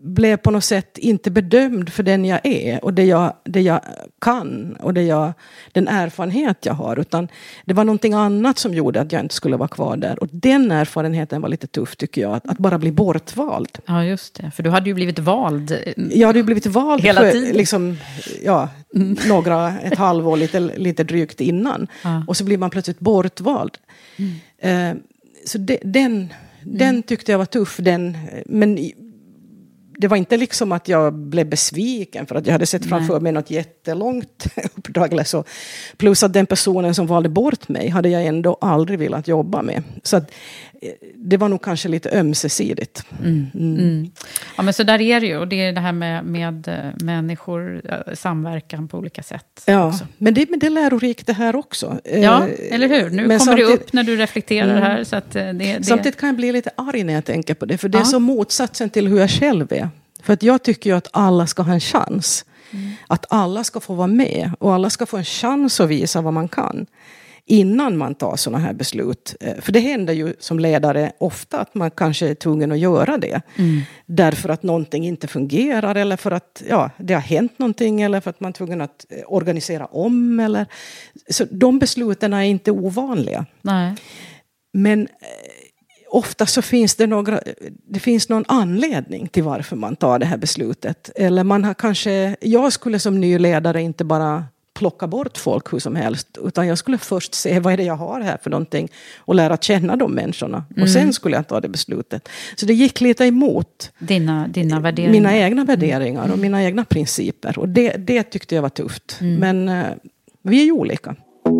blev på något sätt inte bedömd för den jag är och det jag kan och den erfarenhet jag har, utan det var någonting annat som gjorde att jag inte skulle vara kvar där. Och den erfarenheten var lite tuff, tycker jag, att bara bli bortvald. Ja, just det. För du hade ju blivit vald. Jag hade ju blivit vald hela tiden. Liksom, ett halvår lite drygt innan. Ja. Och så blir man plötsligt bortvald. Så den tyckte jag var tuff. Men det var inte liksom att jag blev besviken för att jag hade sett framför mig något jättelångt uppdrag eller så. Plus att den personen som valde bort mig hade jag ändå aldrig velat jobba med. Så att det var nog kanske lite ömsesidigt. Ja, men så där är det ju. Och det är det här med människor, samverkan på olika sätt. Ja, också. Men det är lärorikt det här också. Ja, eller hur? Nu kommer det upp när du reflekterar här. Så att samtidigt kan jag bli lite arg när jag tänker på det. För det är så motsatsen till hur jag själv är. För att jag tycker ju att alla ska ha en chans. Att alla ska få vara med. Och alla ska få en chans att visa vad man kan. Innan man tar sådana här beslut. För det händer ju som ledare ofta att man kanske är tvungen att göra det. Därför att någonting inte fungerar. Eller för att det har hänt någonting. Eller för att man är tvungen att organisera om. Eller. Så de besluten är inte ovanliga. Nej. Men ofta så finns det finns någon anledning till varför man tar det här beslutet. Eller man har kanske, jag skulle som ny ledare inte bara plocka bort folk hur som helst. Utan jag skulle först se vad är det jag har här för någonting. Och lära känna de människorna. Och sen skulle jag ta det beslutet. Så det gick lite emot dina värderingar. Mina egna värderingar och mina egna principer. Och det tyckte jag var tufft. Men vi är ju olika.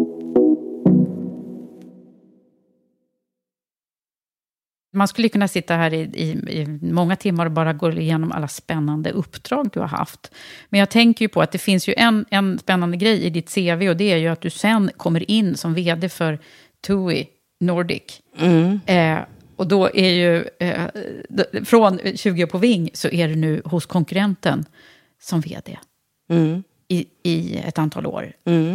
Man skulle kunna sitta här i många timmar och bara gå igenom alla spännande uppdrag du har haft. Men jag tänker ju på att det finns ju en spännande grej i ditt CV, och det är ju att du sen kommer in som vd för TUI Nordic. Och då är ju från 20 på Ving så är du nu hos konkurrenten som vd i ett antal år.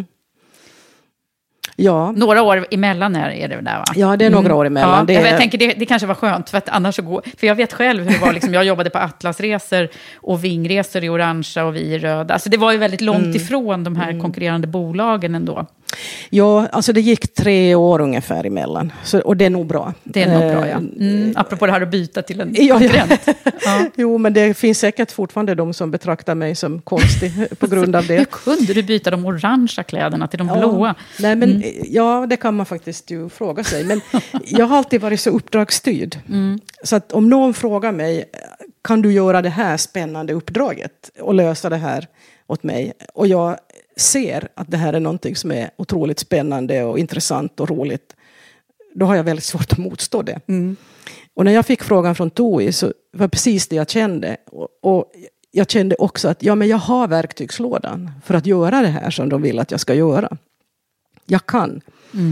Ja. Några år emellan är det där, va? Ja, det är några år emellan. Ja, jag tänker det kanske var skönt, för att annars så går... För jag vet själv hur det var, liksom, jag jobbade på Atlasresor och Vingresor i orangea och vi i röda. Alltså det var ju väldigt långt ifrån de här konkurrerande bolagen ändå. Ja, alltså det gick 3 år ungefär emellan. Och det är nog bra. Det är nog bra, ja. Apropå det här att byta till en konkurrent. Ja. Jo, men det finns säkert fortfarande de som betraktar mig som konstig på grund av det. Hur kunde du byta de orangea kläderna till de blåa? Nej, men det kan man faktiskt ju fråga sig. Men jag har alltid varit så uppdragsstyrd. Så att om någon frågar mig, kan du göra det här spännande uppdraget och lösa det här åt mig? Och jag ser att det här är någonting som är otroligt spännande och intressant och roligt, då har jag väldigt svårt att motstå det. Och när jag fick frågan från TUI så var det precis det jag kände. Och jag kände också att men jag har verktygslådan för att göra det här som de vill att jag ska göra. Jag kan.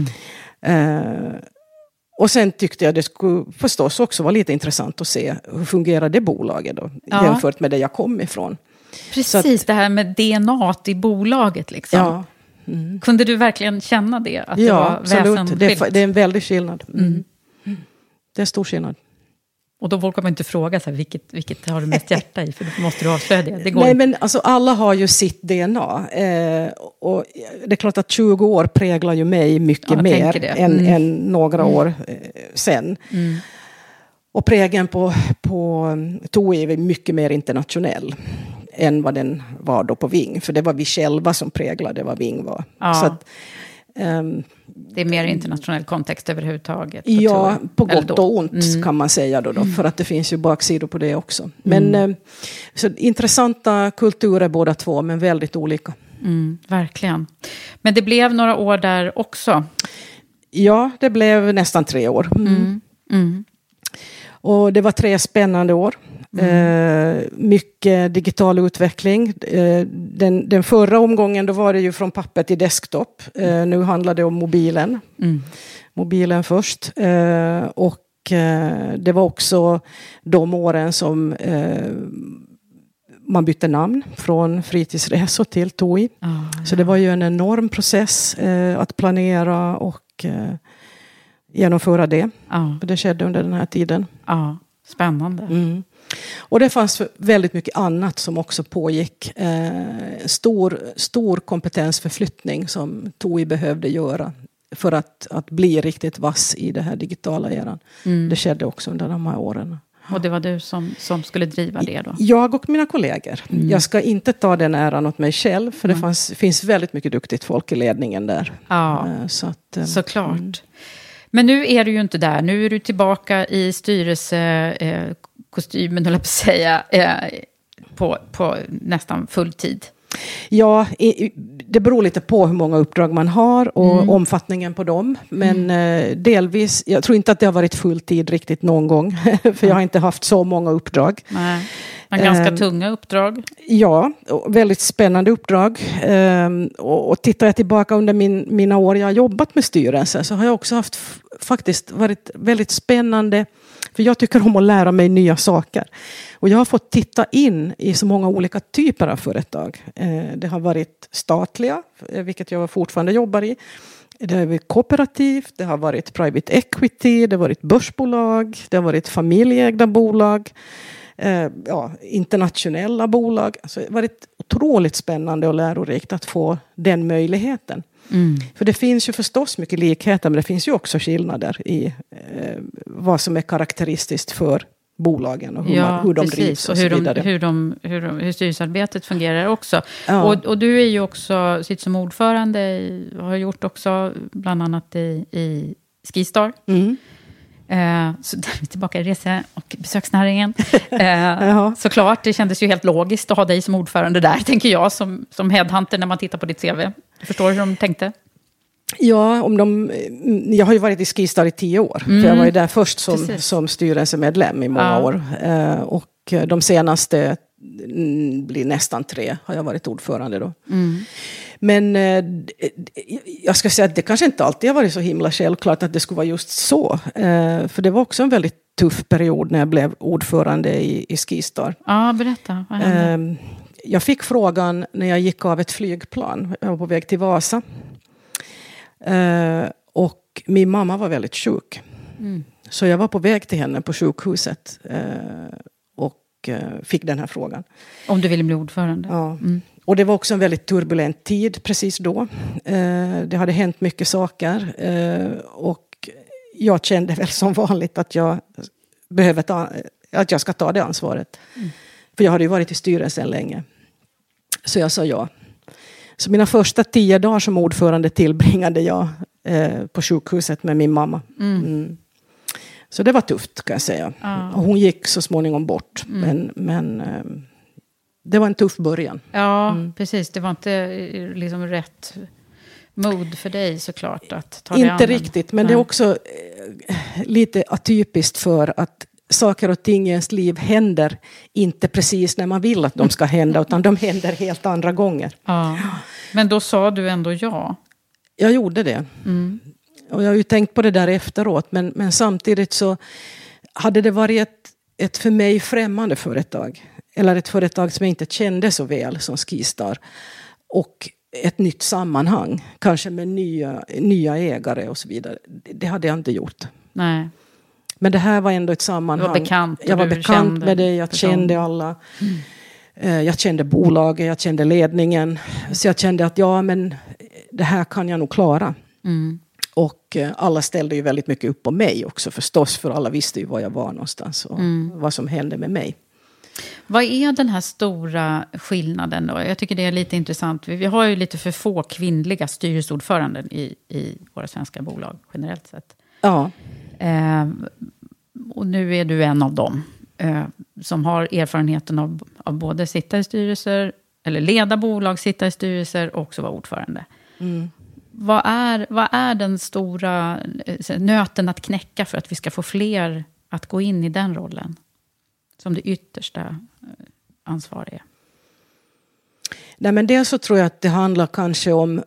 Och sen tyckte jag det skulle förstås också vara lite intressant att se hur fungerar det bolaget då, jämfört med det jag kom ifrån. Precis, det här med DNA i bolaget liksom. Ja. Kunde du verkligen känna det? Att det var absolut. Det är en väldig skillnad. Det är stor skillnad. Och då vågar man inte fråga så här, vilket har du mest hjärta i? För då måste du avslöja det. Det går Nej, inte. men alltså, alla har ju sitt DNA. Och det är klart att 20 år präglar ju mig mycket mer än några år sen. Och prägen på TUI är mycket mer internationell än vad den var då på Ving. För det var vi själva som präglade vad Ving var. Ja. Så att, det är mer internationell kontext överhuvudtaget. På gott och ont kan man säga då. För att det finns ju baksidor på det också. Men så intressanta kulturer båda två, men väldigt olika. Verkligen. Men det blev några år där också. Ja, det blev nästan 3 år. Och det var 3 spännande år. Mycket digital utveckling. Den förra omgången då var det ju från papper till desktop. Nu handlar det om mobilen. Mobilen först. Och det var också de åren som man bytte namn från Fritidsresor till TUI. Så det var ju en enorm process att planera och genomföra det. Det skedde under den här tiden. Ja. Spännande. Mm. Och det fanns väldigt mycket annat som också pågick. Stor kompetensförflyttning som TOI behövde göra för att bli riktigt vass i det här digitala eran. Det skedde också under de här åren. Och det var du som skulle driva det då? Jag och mina kollegor. Jag ska inte ta den äran åt mig själv. För det finns väldigt mycket duktigt folk i ledningen där. Ja, såklart. Men nu är du ju inte där. Nu är du tillbaka i styrelsekostymen, höll jag på att säga, på nästan full tid. Ja, det beror lite på hur många uppdrag man har och omfattningen på dem. Men delvis, jag tror inte att det har varit full tid riktigt någon gång. För jag har inte haft så många uppdrag. Nej. Men ganska tunga uppdrag. Ja, väldigt spännande uppdrag. Och tittar jag tillbaka under mina år jag har jobbat med styrelsen så har jag också faktiskt varit väldigt spännande. För jag tycker om att lära mig nya saker. Och jag har fått titta in i så många olika typer av företag. Det har varit statliga, vilket jag fortfarande jobbar i. Det har varit kooperativt, det har varit private equity, det har varit börsbolag, det har varit familjeägda bolag. Internationella bolag. Alltså, det har varit otroligt spännande och lärorikt att få den möjligheten. För det finns ju förstås mycket likheter, men det finns ju också skillnader i vad som är karaktäristiskt för bolagen och hur de drivs och så vidare. Hur styrelsearbetet fungerar också. Ja. Och du är ju också, sitter som ordförande, har gjort också bland annat i Skistar. Så där är vi tillbaka i rese- och besöksnäringen. Såklart, det kändes ju helt logiskt att ha dig som ordförande där, tänker jag, som headhunter när man tittar på ditt CV. Du förstår hur de tänkte? Ja, jag har ju varit i Skistar i 10 år. För jag var ju där först som styrelsemedlem i många år. Och de senaste blir nästan 3 har jag varit ordförande då. Men jag ska säga att det kanske inte alltid har varit så himla självklart att det skulle vara just så. För det var också en väldigt tuff period när jag blev ordförande i Skistar. Ja, berätta. Vad hände? Jag fick frågan när jag gick av ett flygplan. Jag var på väg till Vasa. Och min mamma var väldigt sjuk. Så jag var på väg till henne på sjukhuset. Och fick den här frågan. Om du ville bli ordförande? Ja. Och det var också en väldigt turbulent tid precis då. Det hade hänt mycket saker. Och jag kände väl som vanligt att jag ska ta det ansvaret. För jag hade ju varit i styrelsen länge. Så jag sa ja. Så mina första 10 dagar som ordförande tillbringade jag på sjukhuset med min mamma. Så det var tufft, kan jag säga. Och hon gick så småningom bort. Men det var en tuff början. Ja, precis. Det var inte liksom rätt mod för dig såklart att ta det inte riktigt, men det är också lite atypiskt för att saker och ting i ens liv händer inte precis när man vill att de ska hända, utan de händer helt andra gånger. Ja. Men då sa du ändå ja? Jag gjorde det. Och jag har ju tänkt på det där efteråt, men samtidigt så hade det varit ett för mig främmande företag, eller ett företag som jag inte kände så väl som Skistar, och ett nytt sammanhang, kanske med nya ägare och så vidare. Det hade jag inte gjort. Nej. Men det här var ändå ett sammanhang. Jag var bekant med det, jag kände alla. Jag kände bolaget, jag kände ledningen. Så jag kände att men det här kan jag nog klara. Och alla ställde ju väldigt mycket upp på mig också förstås. För alla visste ju var jag var någonstans och vad som hände med mig. Vad är den här stora skillnaden då? Jag tycker det är lite intressant. Vi har ju lite för få kvinnliga styrelseordföranden i våra svenska bolag generellt sett. Ja. Och nu är du en av dem som har erfarenheten av både sitta i styrelser, eller leda bolag, sitta i styrelser och också vara ordförande. Vad är den stora nöten att knäcka för att vi ska få fler att gå in i den rollen som det yttersta ansvariga? Nej, men dels så tror jag att det handlar kanske om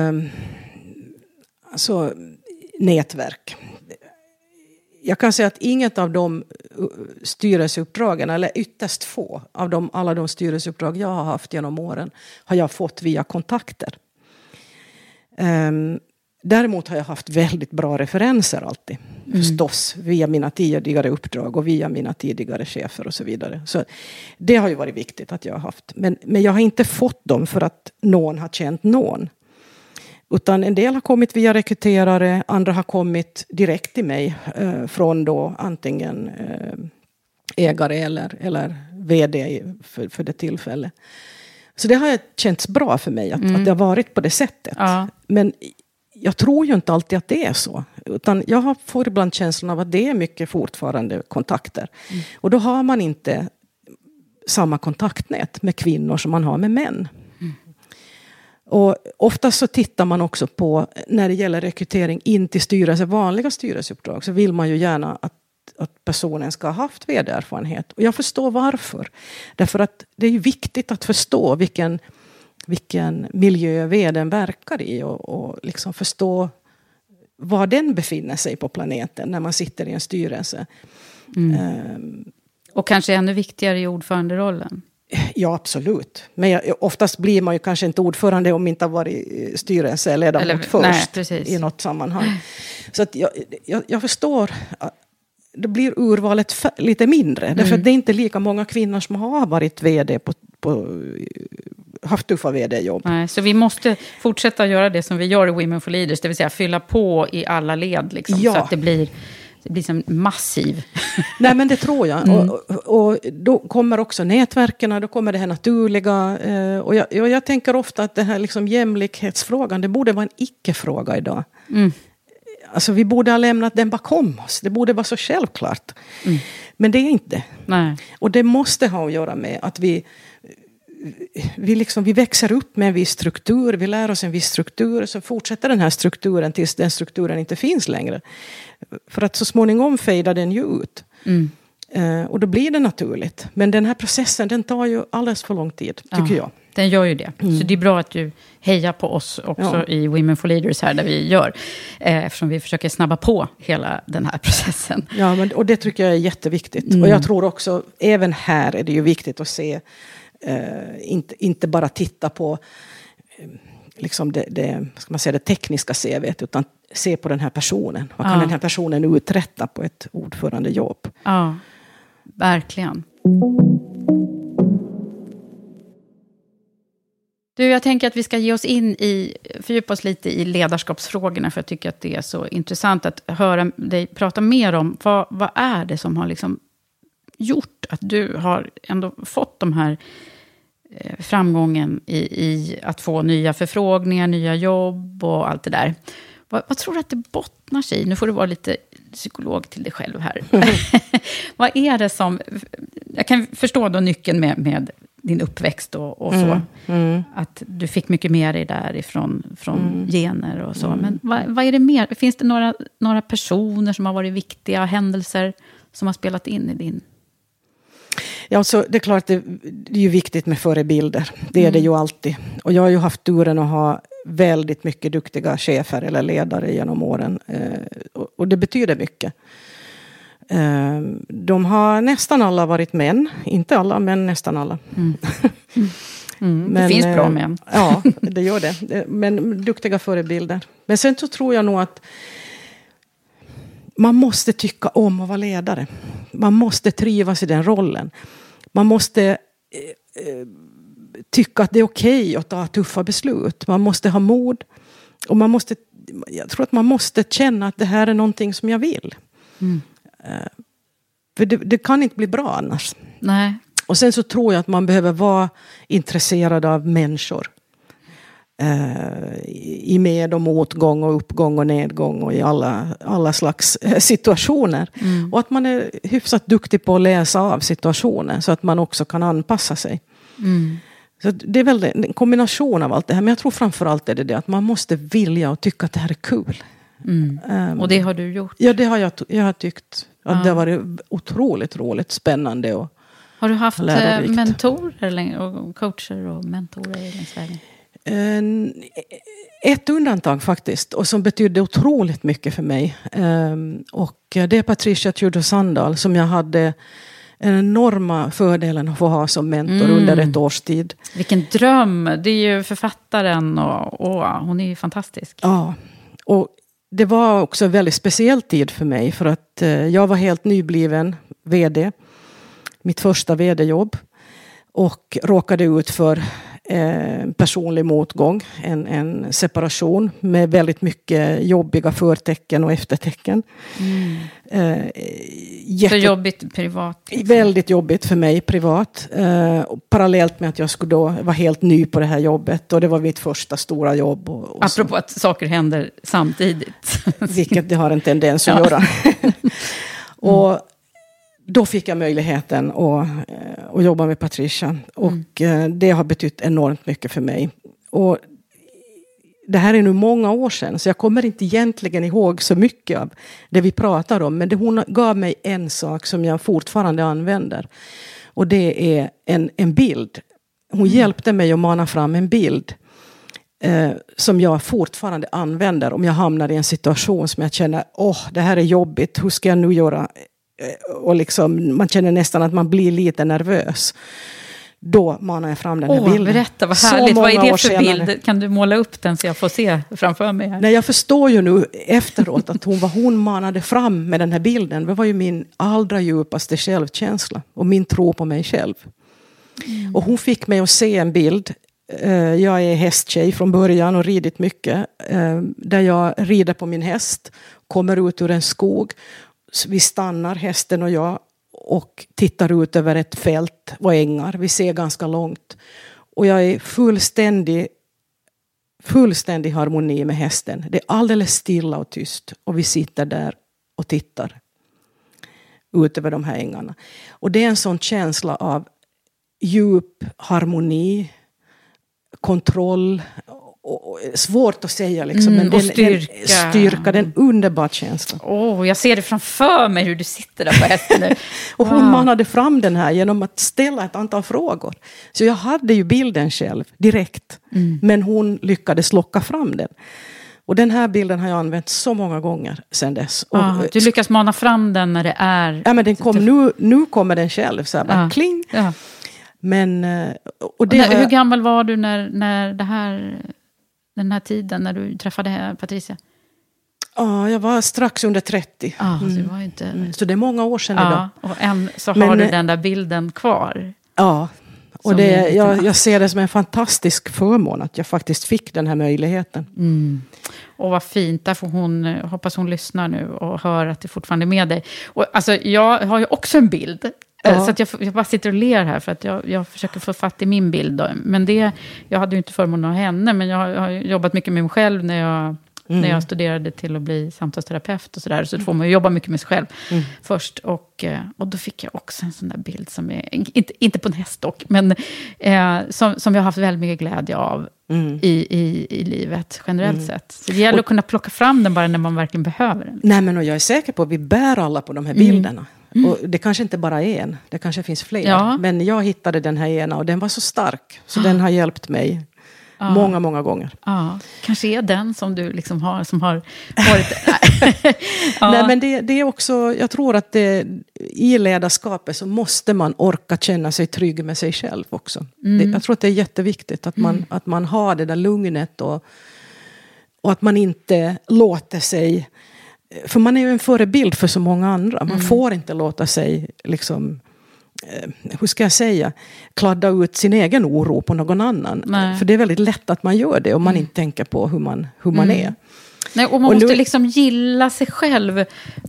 nätverk. Jag kan säga att inget av de styrelseuppdragen, eller ytterst få av alla de styrelseuppdrag jag har haft genom åren, har jag fått via kontakter. Däremot har jag haft väldigt bra referenser alltid. Förstås, via mina tidigare uppdrag och via mina tidigare chefer och så vidare. Så det har ju varit viktigt att jag har haft. Men jag har inte fått dem för att någon har känt någon. Utan en del har kommit via rekryterare, andra har kommit direkt till mig från då antingen ägare eller vd för det tillfället. Så det har känts bra för mig att det har varit på det sättet. Ja. Men jag tror ju inte alltid att det är så. Utan jag får ibland känslan av att det är mycket fortfarande kontakter. Och då har man inte samma kontaktnät med kvinnor som man har med män. Och oftast så tittar man också på, när det gäller rekrytering in till styrelse, vanliga styrelseuppdrag, så vill man ju gärna att personen ska ha haft vd-erfarenhet. Och jag förstår varför. Därför att det är ju viktigt att förstå vilken miljö vdn verkar i och liksom förstå var den befinner sig på planeten när man sitter i en styrelse. Och kanske ännu viktigare i ordföranderollen. Ja, absolut. Men oftast blir man ju kanske inte ordförande om inte har varit styrelseledamot först i något sammanhang. Så att jag förstår, det blir urvalet lite mindre. Därför att det är inte lika många kvinnor som har varit vd haft tuffa vd-jobb. Nej, så vi måste fortsätta göra det som vi gör i Women for Leaders, det vill säga fylla på i alla led liksom, så att det blir som massiv. Nej, men det tror jag. Och då kommer också nätverken, då kommer det här naturliga. Och jag tänker ofta att det här liksom jämlikhetsfrågan, det borde vara en icke-fråga idag. Alltså vi borde ha lämnat den bakom oss. Det borde vara så självklart. Men det är inte. Nej. Och det måste ha att göra med att vi växer upp med en viss struktur, vi lär oss en viss struktur, så fortsätter den här strukturen tills den strukturen inte finns längre. För att så småningom fejdar den ju ut. Och då blir det naturligt. Men den här processen, den tar ju alldeles för lång tid, tycker jag. Den gör ju det. Så det är bra att du hejar på oss också i Women for Leaders här där vi gör. Eftersom vi försöker snabba på hela den här processen. Ja, och det tycker jag är jätteviktigt. Och jag tror också, även här är det ju viktigt att se, inte bara titta på liksom ska man säga, det tekniska CV:t, utan se på den här personen. Vad kan den här personen uträtta på ett ordförandejobb? Ja, verkligen. Du, jag tänker att vi ska ge oss fördjupa oss lite i ledarskapsfrågorna, för jag tycker att det är så intressant att höra dig prata mer om vad är det som har liksom gjort att du har ändå fått de här framgången i att få nya förfrågningar, nya jobb och allt det där. Vad tror du att det bottnar sig i? Nu får du vara lite psykolog till dig själv här. Vad är det som... Jag kan förstå då nyckeln med din uppväxt och så. Att du fick mycket med dig därifrån från gener och så. Men vad är det mer? Finns det några personer som har varit viktiga, händelser som har spelat in i din... Ja, så det är klart det är ju viktigt med förebilder. Det är det ju alltid. Och jag har ju haft turen att ha väldigt mycket duktiga chefer eller ledare genom åren. Och det betyder mycket. De har nästan alla varit män. Inte alla, men nästan alla. Men, det finns bra män. Ja, det gör det. Men duktiga förebilder. Men sen så tror jag nog att man måste tycka om att vara ledare. Man måste trivas i den rollen. Man måste tycka att det är okej att ta tuffa beslut. Man måste ha mod. Och jag tror att man måste känna att det här är någonting som jag vill. För det kan inte bli bra annars. Nej. Och sen så tror jag att man behöver vara intresserad av människor. I med- och motgång och uppgång och nedgång och i alla slags situationer. Och att man är hyfsat duktig på att läsa av situationen så att man också kan anpassa sig. Så det är väl en kombination av allt det här. Men jag tror framförallt är det att man måste vilja och tycka att det här är kul. Och det har du gjort? Ja, det har jag har tyckt. Att det har varit otroligt roligt, spännande och har du haft mentorer och coacher och mentorer i längs vägen? Ett undantag faktiskt, och som betydde otroligt mycket för mig. Och det är Patricia Tudor-Sandahl som jag hade en enorma fördelen att få ha som mentor under ett års tid. Vilken dröm! Det är ju författaren och hon är ju fantastisk. Ja, Och det var också en väldigt speciell tid för mig, för att jag var helt nybliven vd, mitt första vd-jobb, och råkade ut för personlig motgång, en separation med väldigt mycket jobbiga förtecken och eftertecken. Så jobbigt privat? Liksom. Väldigt jobbigt för mig privat. Parallellt med att jag skulle då vara helt ny på det här jobbet, och det var mitt första stora jobb. Och apropå att saker händer samtidigt. Vilket det har en tendens att göra. Och då fick jag möjligheten att jobba med Patricia. Och det har betytt enormt mycket för mig. Och det här är nu många år sedan, så jag kommer inte egentligen ihåg så mycket av det vi pratar om. Men hon gav mig en sak som jag fortfarande använder. Och det är en bild. Hon hjälpte mig att mana fram en bild som jag fortfarande använder om jag hamnar i en situation som jag känner, det här är jobbigt, hur ska jag nu göra? Och liksom, man känner nästan att man blir lite nervös. Då manar jag fram den här bilden. Berätta, vad härligt. Vad är det för bild? Kan du måla upp den så jag får se framför mig här? Nej, jag förstår ju nu efteråt att vad hon manade fram med den här bilden, det var ju min allra djupaste självkänsla och min tro på mig själv. Och hon fick mig att se en bild. Jag är hästtjej från början och ridit mycket. Där jag rider på min häst, kommer ut ur en skog. Vi stannar, hästen och jag, och tittar ut över ett fält och ängar. Vi ser ganska långt. Och jag är fullständig harmoni med hästen. Det är alldeles stilla och tyst. Och vi sitter där och tittar ut över de här ängarna. Och det är en sån känsla av djup harmoni, kontroll, och svårt att säga liksom, men och styrka. Det är en underbar känsla. Jag ser det framför mig hur du sitter där på hästen nu. Och hon manade fram den här genom att ställa ett antal frågor. Så jag hade ju bilden själv direkt, men hon lyckades locka fram den. Och den här bilden har jag använt så många gånger sedan dess. Och, du lyckas mana fram den när det är... Ja, men den kom, nu kommer den själv så här, bara kling. Ja. Men, hur gammal var du när den här tiden när du träffade Patricia? Ja, jag var strax under 30. Så det var inte... Så det är många år sedan idag. Och än så har du den där bilden kvar. Ja, och jag ser det som en fantastisk förmån att jag faktiskt fick den här möjligheten. Och vad fint, där får hoppas hon lyssnar nu och hör att det fortfarande är med dig. Och, alltså, jag har ju också en bild. Så att jag bara sitter och ler här för att jag försöker få fatt i min bild då. Men jag hade ju inte förmånen av henne, men jag har jobbat mycket med mig själv när jag studerade till att bli samtalsterapeut och sådär. Så då får man ju jobba mycket med sig själv först. Och då fick jag också en sån där bild som är, inte på en häst dock, men som jag har haft väldigt mycket glädje av i livet generellt sett. Så det gäller att kunna plocka fram den bara när man verkligen behöver den. Nej, men och jag är säker på att vi bär alla på de här bilderna. Och det kanske inte bara är en, det kanske finns fler. Ja. Men jag hittade den här ena och den var så stark. Så den har hjälpt mig många, många gånger. Ja, kanske är den som du liksom har, som har varit... Nej, men det är också, jag tror att i ledarskapet så måste man orka känna sig trygg med sig själv också. Jag tror att det är jätteviktigt att man har det där lugnet och att man inte låter sig... För man är ju en förebild för så många andra. Man får inte låta sig liksom, hur ska jag säga, kladda ut sin egen oro på någon annan. Nej. För det är väldigt lätt att man gör det om man inte tänker på hur man är. Nej, och man måste liksom gilla sig själv.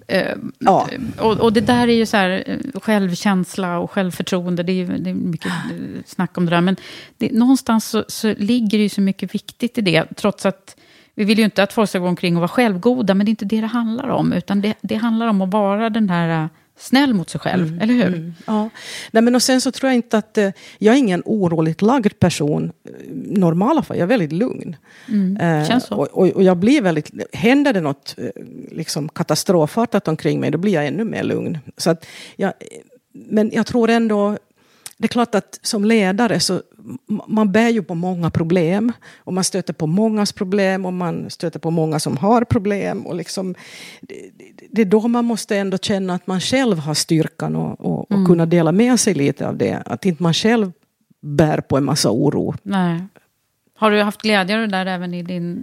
Och det där är ju så här, självkänsla och självförtroende. Det är mycket snack om det där. Men någonstans så ligger det ju så mycket viktigt i det. Trots att vi vill ju inte att folk ska gå omkring och vara självgoda, men det är inte det handlar om. Utan det handlar om att vara den här snäll mot sig själv, eller hur? Ja. Nej, men och sen så tror jag inte att jag är ingen oroligt lagd person. Normala fall, jag är väldigt lugn. Känns så. Och jag blir väldigt, händer det något liksom katastrofartat omkring mig, då blir jag ännu mer lugn. Så att men jag tror ändå, det är klart att som ledare så man bär ju på många problem och man stöter på mångas problem och man stöter på många som har problem och liksom det är då man måste ändå känna att man själv har styrkan och kunna dela med sig lite av det, att inte man själv bär på en massa oro. Nej. Har du haft glädje av det där även i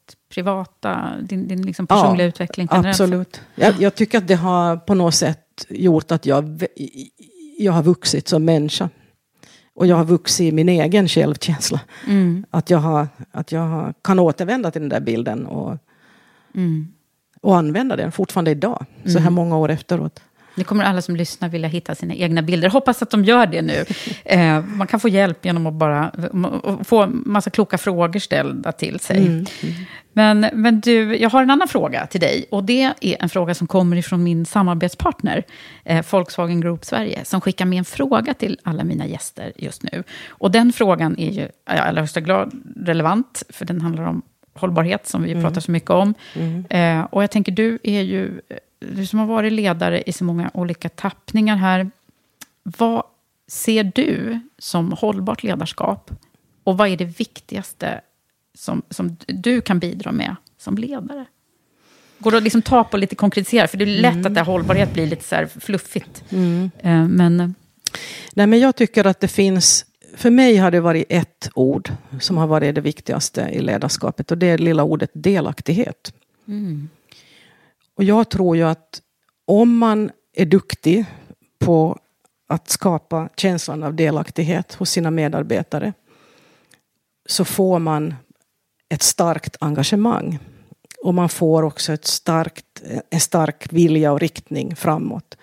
privata, din liksom personliga utveckling generellt? Absolut. Jag tycker att det har på något sätt gjort att jag har vuxit som människa. Och jag har vuxit i min egen självkänsla. Att jag kan återvända till den där bilden och använda den fortfarande idag. Så här många år efteråt. Nu kommer alla som lyssnar vilja hitta sina egna bilder. Hoppas att de gör det nu. Man kan få hjälp genom att bara få massa kloka frågor ställda till sig. Men du, jag har en annan fråga till dig. Och det är en fråga som kommer ifrån min samarbetspartner, Volkswagen Group Sverige, som skickar med en fråga till alla mina gäster just nu. Och den frågan är ju i allra högsta grad relevant, för den handlar om hållbarhet som vi pratar så mycket om. Och jag tänker, du som har varit ledare i så många olika tappningar här. Vad ser du som hållbart ledarskap? Och vad är det viktigaste som du kan bidra med som ledare? Går det att liksom ta på lite konkretisera? För det är lätt att det hållbarhet blir lite så här fluffigt. Nej, men jag tycker att det finns... För mig har det varit ett ord som har varit det viktigaste i ledarskapet. Och det är lilla ordet delaktighet. Och jag tror ju att om man är duktig på att skapa känslan av delaktighet hos sina medarbetare, så får man ett starkt engagemang. Och man får också en stark vilja och riktning framåt.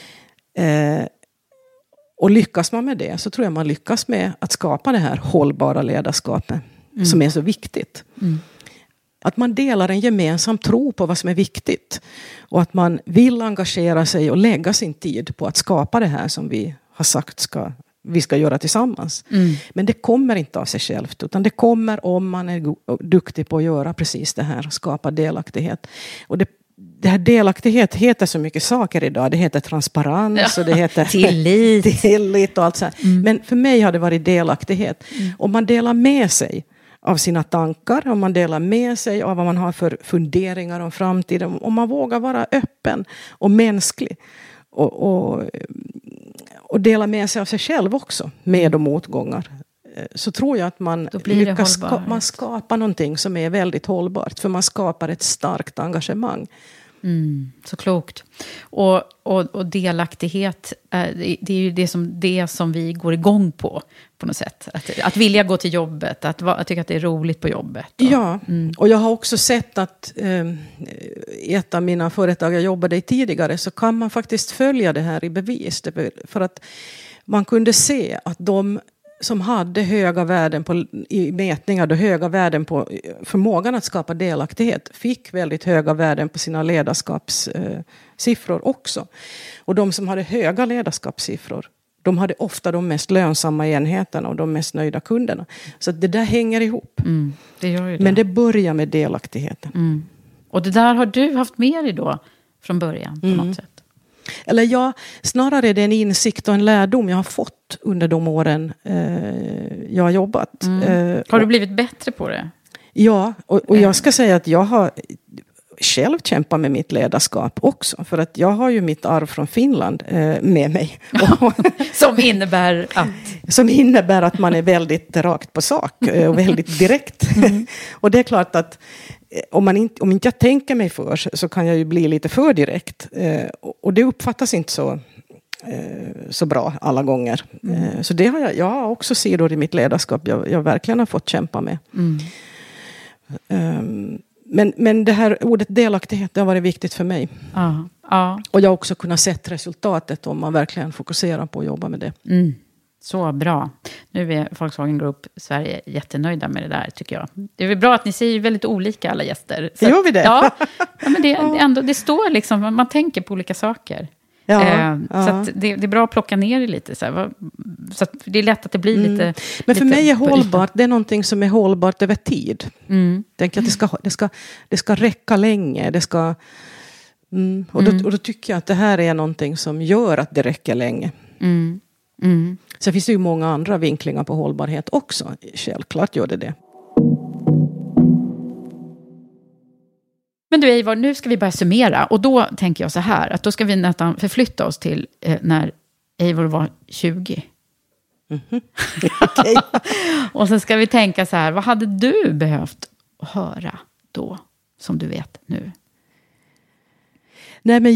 Och lyckas man med det, så tror jag man lyckas med att skapa det här hållbara ledarskapet som är så viktigt. Att man delar en gemensam tro på vad som är viktigt. Och att man vill engagera sig och lägga sin tid på att skapa det här som vi har sagt vi ska göra tillsammans. Men det kommer inte av sig självt. Utan det kommer om man är duktig på att göra precis det här. Skapa delaktighet. Och det här delaktighet heter så mycket saker idag. Det heter transparens och det heter tillit och allt så här. Men för mig har det varit delaktighet. Om man delar med sig av sina tankar, om man delar med sig av vad man har för funderingar om framtiden, om man vågar vara öppen och mänsklig och dela med sig av sig själv också, med och motgångar, så tror jag att man lyckas man skapar någonting som är väldigt hållbart, för man skapar ett starkt engagemang. Så klokt. Och delaktighet, det är ju det som vi går igång på något sätt. Att vilja gå till jobbet, att tycka att det är roligt på jobbet. Och jag har också sett att i ett av mina företag jag jobbade i tidigare, så kan man faktiskt följa det här i bevis. För att man kunde se att de som hade höga värden i mätningar, då höga värden på förmågan att skapa delaktighet, fick väldigt höga värden på sina ledarskapssiffror också. Och de som hade höga ledarskapssiffror, de hade ofta de mest lönsamma enheterna och de mest nöjda kunderna. Så det där hänger ihop. Det gör ju det. Men det börjar med delaktigheten. Och det där har du haft med dig då från början på något sätt? Eller snarare är det en insikt och en lärdom jag har fått under de åren jag har jobbat. Har du blivit bättre på det? Ja, och jag ska säga att jag har själv kämpat med mitt ledarskap också. För att jag har ju mitt arv från Finland med mig. Som innebär att man är väldigt rakt på sak och väldigt direkt. Och det är klart att om inte jag tänker mig för, så kan jag ju bli lite för direkt. Och det uppfattas inte så bra alla gånger. Så det har jag har också sidor i mitt ledarskap jag verkligen har fått kämpa med. Men det här ordet delaktighet, det har varit viktigt för mig. Och jag har också kunnat sett resultatet om man verkligen fokuserar på att jobba med det. Så bra. Nu är Volkswagen Group Sverige jättenöjda med det där, tycker jag. Det är väl bra att ni säger väldigt olika, alla gäster. Så gör vi det? Ja, men det står liksom, man tänker på olika saker. Så att det är bra att plocka ner det lite. Så att det är lätt att det blir lite... Men för mig är hållbart, det är någonting som är hållbart över tid. Tänk att det ska räcka länge. Det ska, och då tycker jag att det här är någonting som gör att det räcker länge. Så finns det ju många andra vinklingar på hållbarhet också. Självklart gör det. Men du Eivor, nu ska vi börja summera. Och då tänker jag så här, att då ska vi nästan förflytta oss till när Eivor var 20. Okay. Och så ska vi tänka så här, vad hade du behövt höra då som du vet nu? Nej, men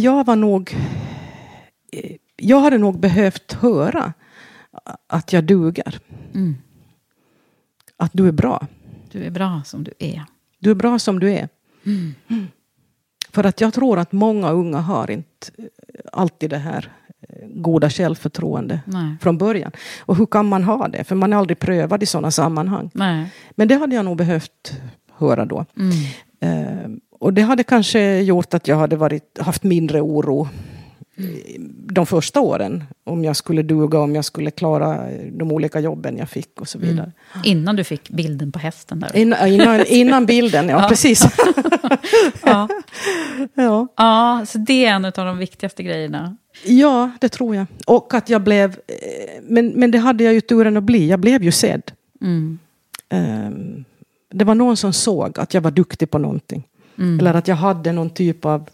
jag hade nog behövt höra att jag duger. Mm. Att du är bra. Du är bra som du är. Du är bra som du är. Mm. För att jag tror att många unga har inte alltid det här goda självförtroende från början. Och hur kan man ha det? För man är aldrig prövad i sådana sammanhang. Nej. Men det hade jag nog behövt höra då. Och det hade kanske gjort att jag hade haft mindre oro de första åren. Om jag skulle duga, om jag skulle klara de olika jobben jag fick och så vidare. Innan du fick bilden på hästen där. Innan bilden, ja. Precis. Ja, så det är en av de viktigaste grejerna. Ja, det tror jag. Och att jag blev... Men det hade jag ju turen att bli. Jag blev ju sedd. Det var någon som såg att jag var duktig på någonting. Eller att jag hade någon typ av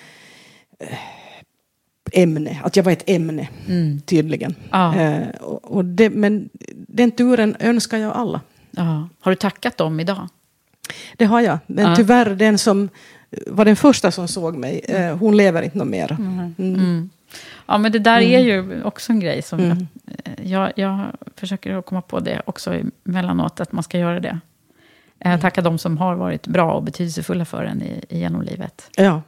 ämne. Att jag var ett ämne, tydligen. Men den turen önskar jag alla. Har du tackat dem idag? Det har jag. Men tyvärr, den som var den första som såg mig, hon lever inte mer. Ja, men det där är ju också en grej som jag försöker komma på det också emellanåt, att man ska göra det. Tacka de som har varit bra och betydelsefulla för en genom livet. Ja.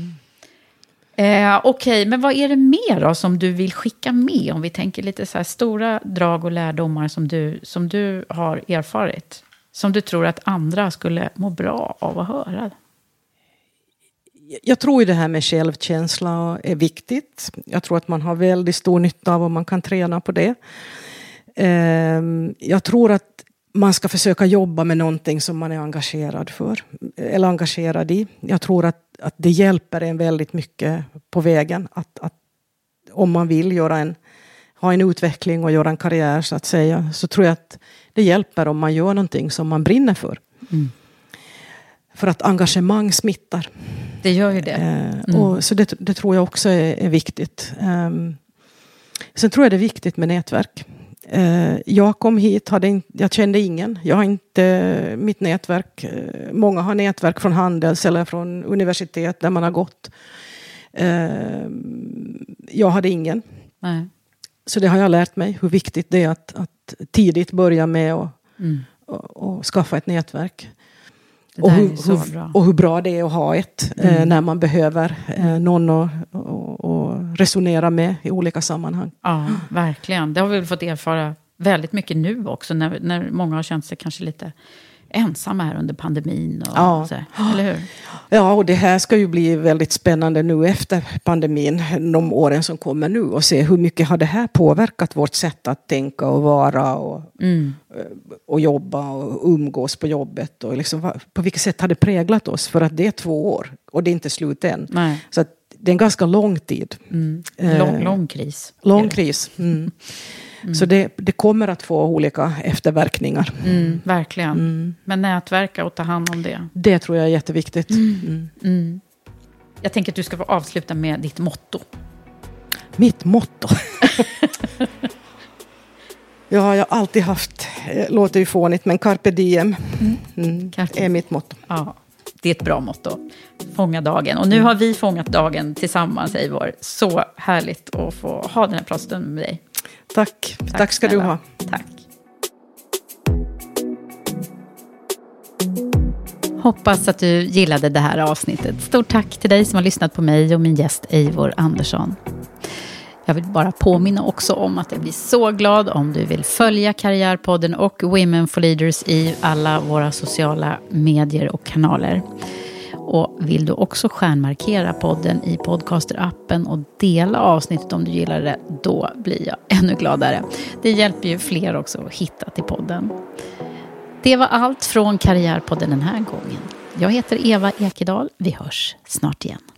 Okej, men vad är det mer då som du vill skicka med? Om vi tänker lite så här stora drag och lärdomar som du har erfarit. Som du tror att andra skulle må bra av att höra. Jag tror ju det här med självkänsla är viktigt. Jag tror att man har väldigt stor nytta av om man kan träna på det. Jag tror att man ska försöka jobba med någonting som man är engagerad för. Eller engagerad i. Jag tror att det hjälper en väldigt mycket på vägen. Att om man vill ha en utveckling och göra en karriär så att säga. Så tror jag att det hjälper om man gör någonting som man brinner för. För att engagemang smittar. Det gör ju det. Och så det tror jag också är viktigt. Sen tror jag det är viktigt med nätverk. Jag kom hit, jag kände ingen. Jag har inte mitt nätverk. Många har nätverk från Handels eller från universitet där man har gått. Jag hade ingen. Nej. Så det har jag lärt mig, hur viktigt det är att tidigt börja med och skaffa ett nätverk. Och hur bra det är att ha ett när man behöver någon att resonera med i olika sammanhang. Ja, verkligen. Det har vi väl fått erfara väldigt mycket nu också. När många har känt sig kanske lite ensamma här under pandemin. Och så, eller hur? Ja, och det här ska ju bli väldigt spännande nu efter pandemin. De åren som kommer nu. Och se hur mycket har det här påverkat vårt sätt att tänka och vara. Och jobba och umgås på jobbet. Och liksom, på vilket sätt har det präglat oss? För att det är 2 år. Och det är inte slut än. Nej. Så att det är en ganska lång tid. Lång kris. Lång kris. Så det kommer att få olika efterverkningar. Verkligen. Men nätverka och ta hand om det. Det tror jag är jätteviktigt. Jag tänker att du ska få avsluta med ditt motto. Mitt motto? Ja, jag har alltid haft, låter ju fånigt, men carpe diem är mitt motto. Ja, det är ett bra motto. Fånga dagen. Och nu har vi fångat dagen tillsammans, Eivor. Så härligt att få ha den här pratstunden med dig. Tack ska du ha. Tack. Hoppas att du gillade det här avsnittet. Stort tack till dig som har lyssnat på mig och min gäst Eivor Andersson. Jag vill bara påminna också om att jag blir så glad om du vill följa Karriärpodden och Women for Leaders i alla våra sociala medier och kanaler. Och vill du också stjärnmarkera podden i podcasterappen och dela avsnittet om du gillar det, då blir jag ännu gladare. Det hjälper ju fler också att hitta till podden. Det var allt från Karriärpodden den här gången. Jag heter Eva Ekedal. Vi hörs snart igen.